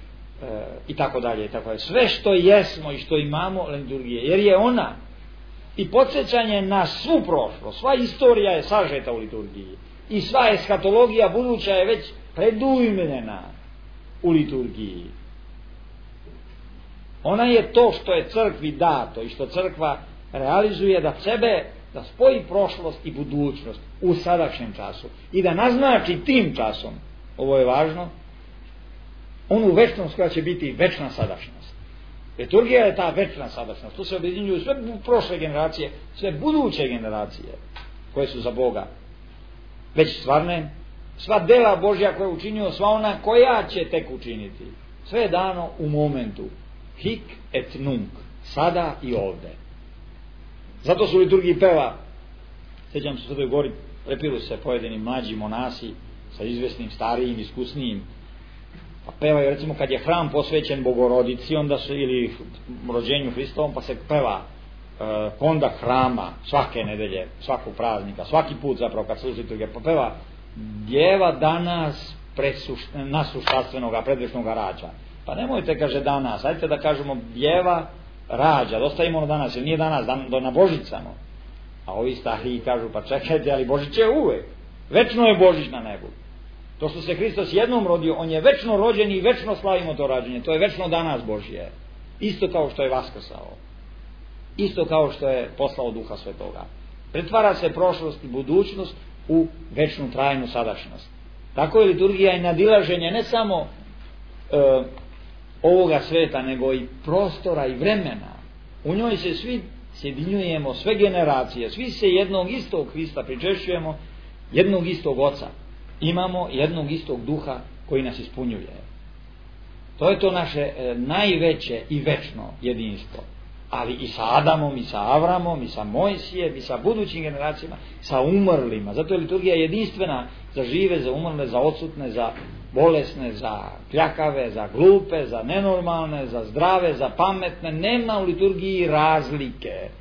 i tako dalje, i tako dalje. Sve što jesmo i što imamo liturgije, jer je ona i podsjećanje na svu prošlost, sva istorija je sažeta u liturgiji i sva eskatologija buduća je već predujmljena u liturgiji. Ona je to što je crkvi dato i što crkva realizuje, da sebe, da spoji prošlost i budućnost u sadašnjem času i da naznači tim časom, ovo je važno, onu večnost koja će biti večna sadašnjost. Liturgija je ta večna sadašnjost. Tu se objedinjuju sve prošle generacije, sve buduće generacije koje su za Boga već stvarne, sva dela Božja koja je učinio, sva ona koja će tek učiniti. Sve je dano u momentu. Hic et nunc. Sada i ovde. Zato su u liturgiji peva, sjećam se u Svetoj Gori, prepiru se pojedini mlađi monasi sa izvesnim, starijim, iskusnijim. Pa pevaju, recimo, kad je hram posvećen Bogorodici, onda su, ili rođenju Hristovom, pa se peva e, konda hrama svake nedelje, svakog praznika, svaki put zapravo kad služi liturgija, pa peva Djeva danas nasuštanstvenoga predvečnoga rađa. Pa nemojte, kaže, danas, ajte da kažemo Djeva rađa, dostavimo ono danas, jer nije danas, dan, do na Božicama. A ovi stariji kažu, pa čekajte, ali Božić je uvek, večno je Božić na nebu. To što se Hristos jednom rodio, on je večno rođen i večno slavimo to rađenje. To je večno danas Božje. Isto kao što je vaskrsao. Isto kao što je poslao Duha Svetoga. Pretvara se prošlost i budućnost u večnu trajnu sadašnjost. Tako je liturgija i nadilaženje ne samo e, ovoga sveta, nego i prostora i vremena. U njoj se svi sjedinjujemo, sve generacije, svi se jednog istog Hrista pričešćujemo, jednog istog Oca. Imamo jednog istog Duha koji nas ispunjuje. To je to naše e, najveće i večno jedinstvo. Ali i sa Adamom, i sa Avramom, i sa Mojsijem, i sa budućim generacijama, sa umrlima. Zato je liturgija jedinstvena za žive, za umrle, za odsutne, za bolesne, za kljakave, za glupe, za nenormalne, za zdrave, za pametne. Nema u liturgiji razlike.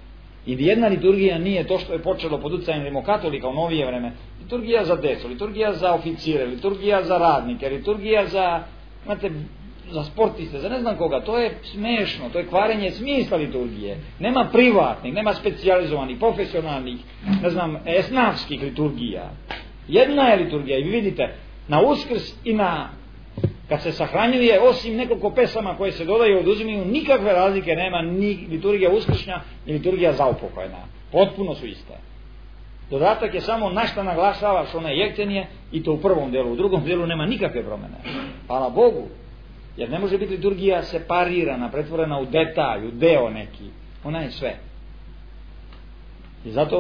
I jedna liturgija nije to što je počelo pod utjecajem rimokatolika u novije vreme. Liturgija za decu, liturgija za oficire, liturgija za radnike, liturgija za, znate, za sportiste, za ne znam koga. To je smešno, to je kvarenje smisla liturgije. Nema privatnih, nema specijalizovanih, profesionalnih, ne znam, esnafskih liturgija. Jedna je liturgija i vi vidite, na Uskrs i na, kad se sahranjuje, osim nekoliko pesama koje se dodaju i oduzimaju, nikakve razlike nema, ni liturgija uskršnja ni liturgija zaupokojna. Potpuno su iste. Dodatak je samo na šta naglašavaš one jektenje, i to u prvom delu, u drugom delu nema nikakve promjene. Hvala Bogu, jer ne može biti liturgija separirana, pretvorena u detalj, u deo neki. Ona je sve. I zato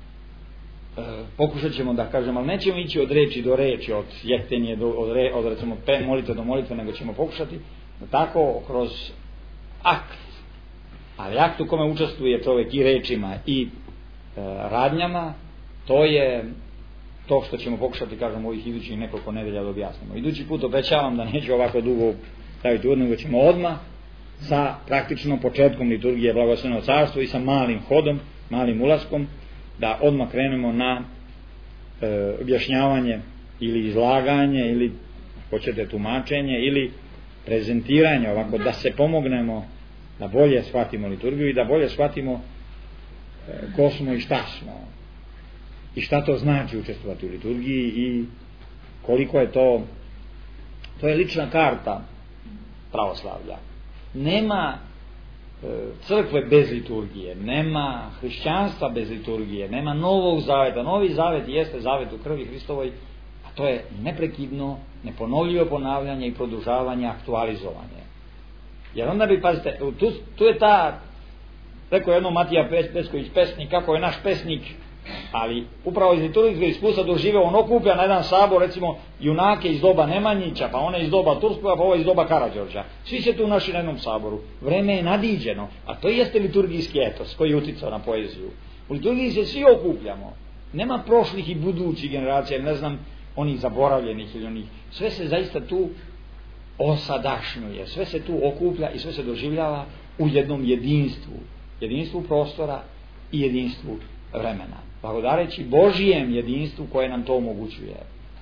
e, pokušat ćemo da kažem, ali nećemo ići od reči do reči, od jektenje do, od, re, od recimo pe, molitve do molitve, nego ćemo pokušati da tako kroz akt, ali akt u kome učestvuje čovjek i rečima i e, radnjama, to je to što ćemo pokušati, kažem, ovih idućih nekoliko nedelja da objasnimo. Idući put obećavam da neću ovako dugo staviti uvod, nego ćemo odmah sa praktičnom početkom liturgije Blagosloveno carstvo i sa malim hodom, malim ulaskom, da odmah krenemo na e, objašnjavanje ili izlaganje ili hoćete tumačenje ili prezentiranje, ovako da se pomognemo da bolje shvatimo liturgiju i da bolje shvatimo e, ko smo i šta smo i šta to znači učestvovati u liturgiji i koliko je to, to je lična karta pravoslavlja. Nema e, crkve bez liturgije, nema hrišćanstva bez liturgije, nema novog zaveta. Novi zavet jeste zavet u krvi Hristovoj, a to je neprekidno, neponovljivo ponavljanje i produžavanje, aktualizovanje. Jer onda bi, pazite, tu, tu je ta, rekao jedno Matija Pesković pesnik, kako je naš pesnik, ali upravo iz liturgijskog iskustva doživeo, on okuplja na jedan sabor recimo junake iz doba Nemanjića, pa one iz doba Turskog, pa ovo iz doba Karađorđa. Svi se tu naši na jednom saboru. Vreme je nadiđeno, a to jeste liturgijski etos koji je uticao na poeziju. U liturgiji se svi okupljamo. Nema prošlih i budućih generacija, ne znam, onih zaboravljenih ili onih. Sve se zaista tu osadašnjuje, sve se tu okuplja i sve se doživljava u jednom jedinstvu. Jedinstvu prostora i jedinstvu vremena. Blagodareći Božijem jedinstvu koje nam to omogućuje.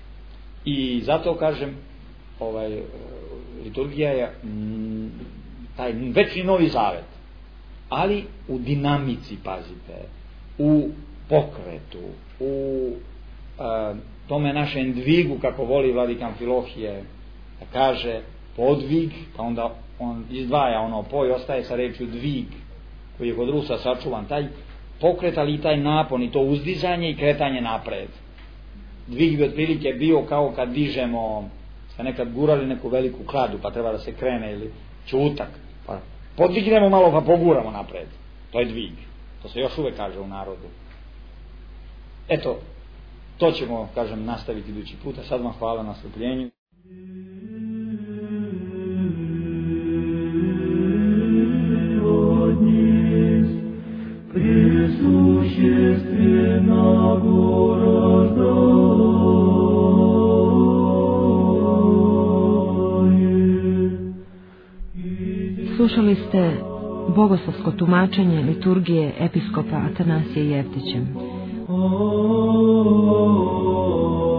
I zato kažem, ovaj, liturgija je m, taj večni novi zavet, ali u dinamici, pazite, u pokretu, u e, tome našem dvigu, kako voli vladika Amfilohije da kaže podvig, pa onda on izdvaja ono po i ostaje sa rečju dvig, koji je kod Rusa sačuvan, taj pokret, ali i taj napon i to uzdizanje i kretanje napred. Dvig bi otprilike bio kao kad dižemo, ste nekad gurali neku veliku kladu pa treba da se krene, ili čutak, pa podvignemo malo pa poguramo napred. To je dvig. To se još uvek kaže u narodu. Eto, to ćemo, kažem, nastaviti idući puta. Sad vam hvala na strpljenju. Slušali ste bogoslovsko tumačenje liturgije episkopa Atanasije Jevtićem.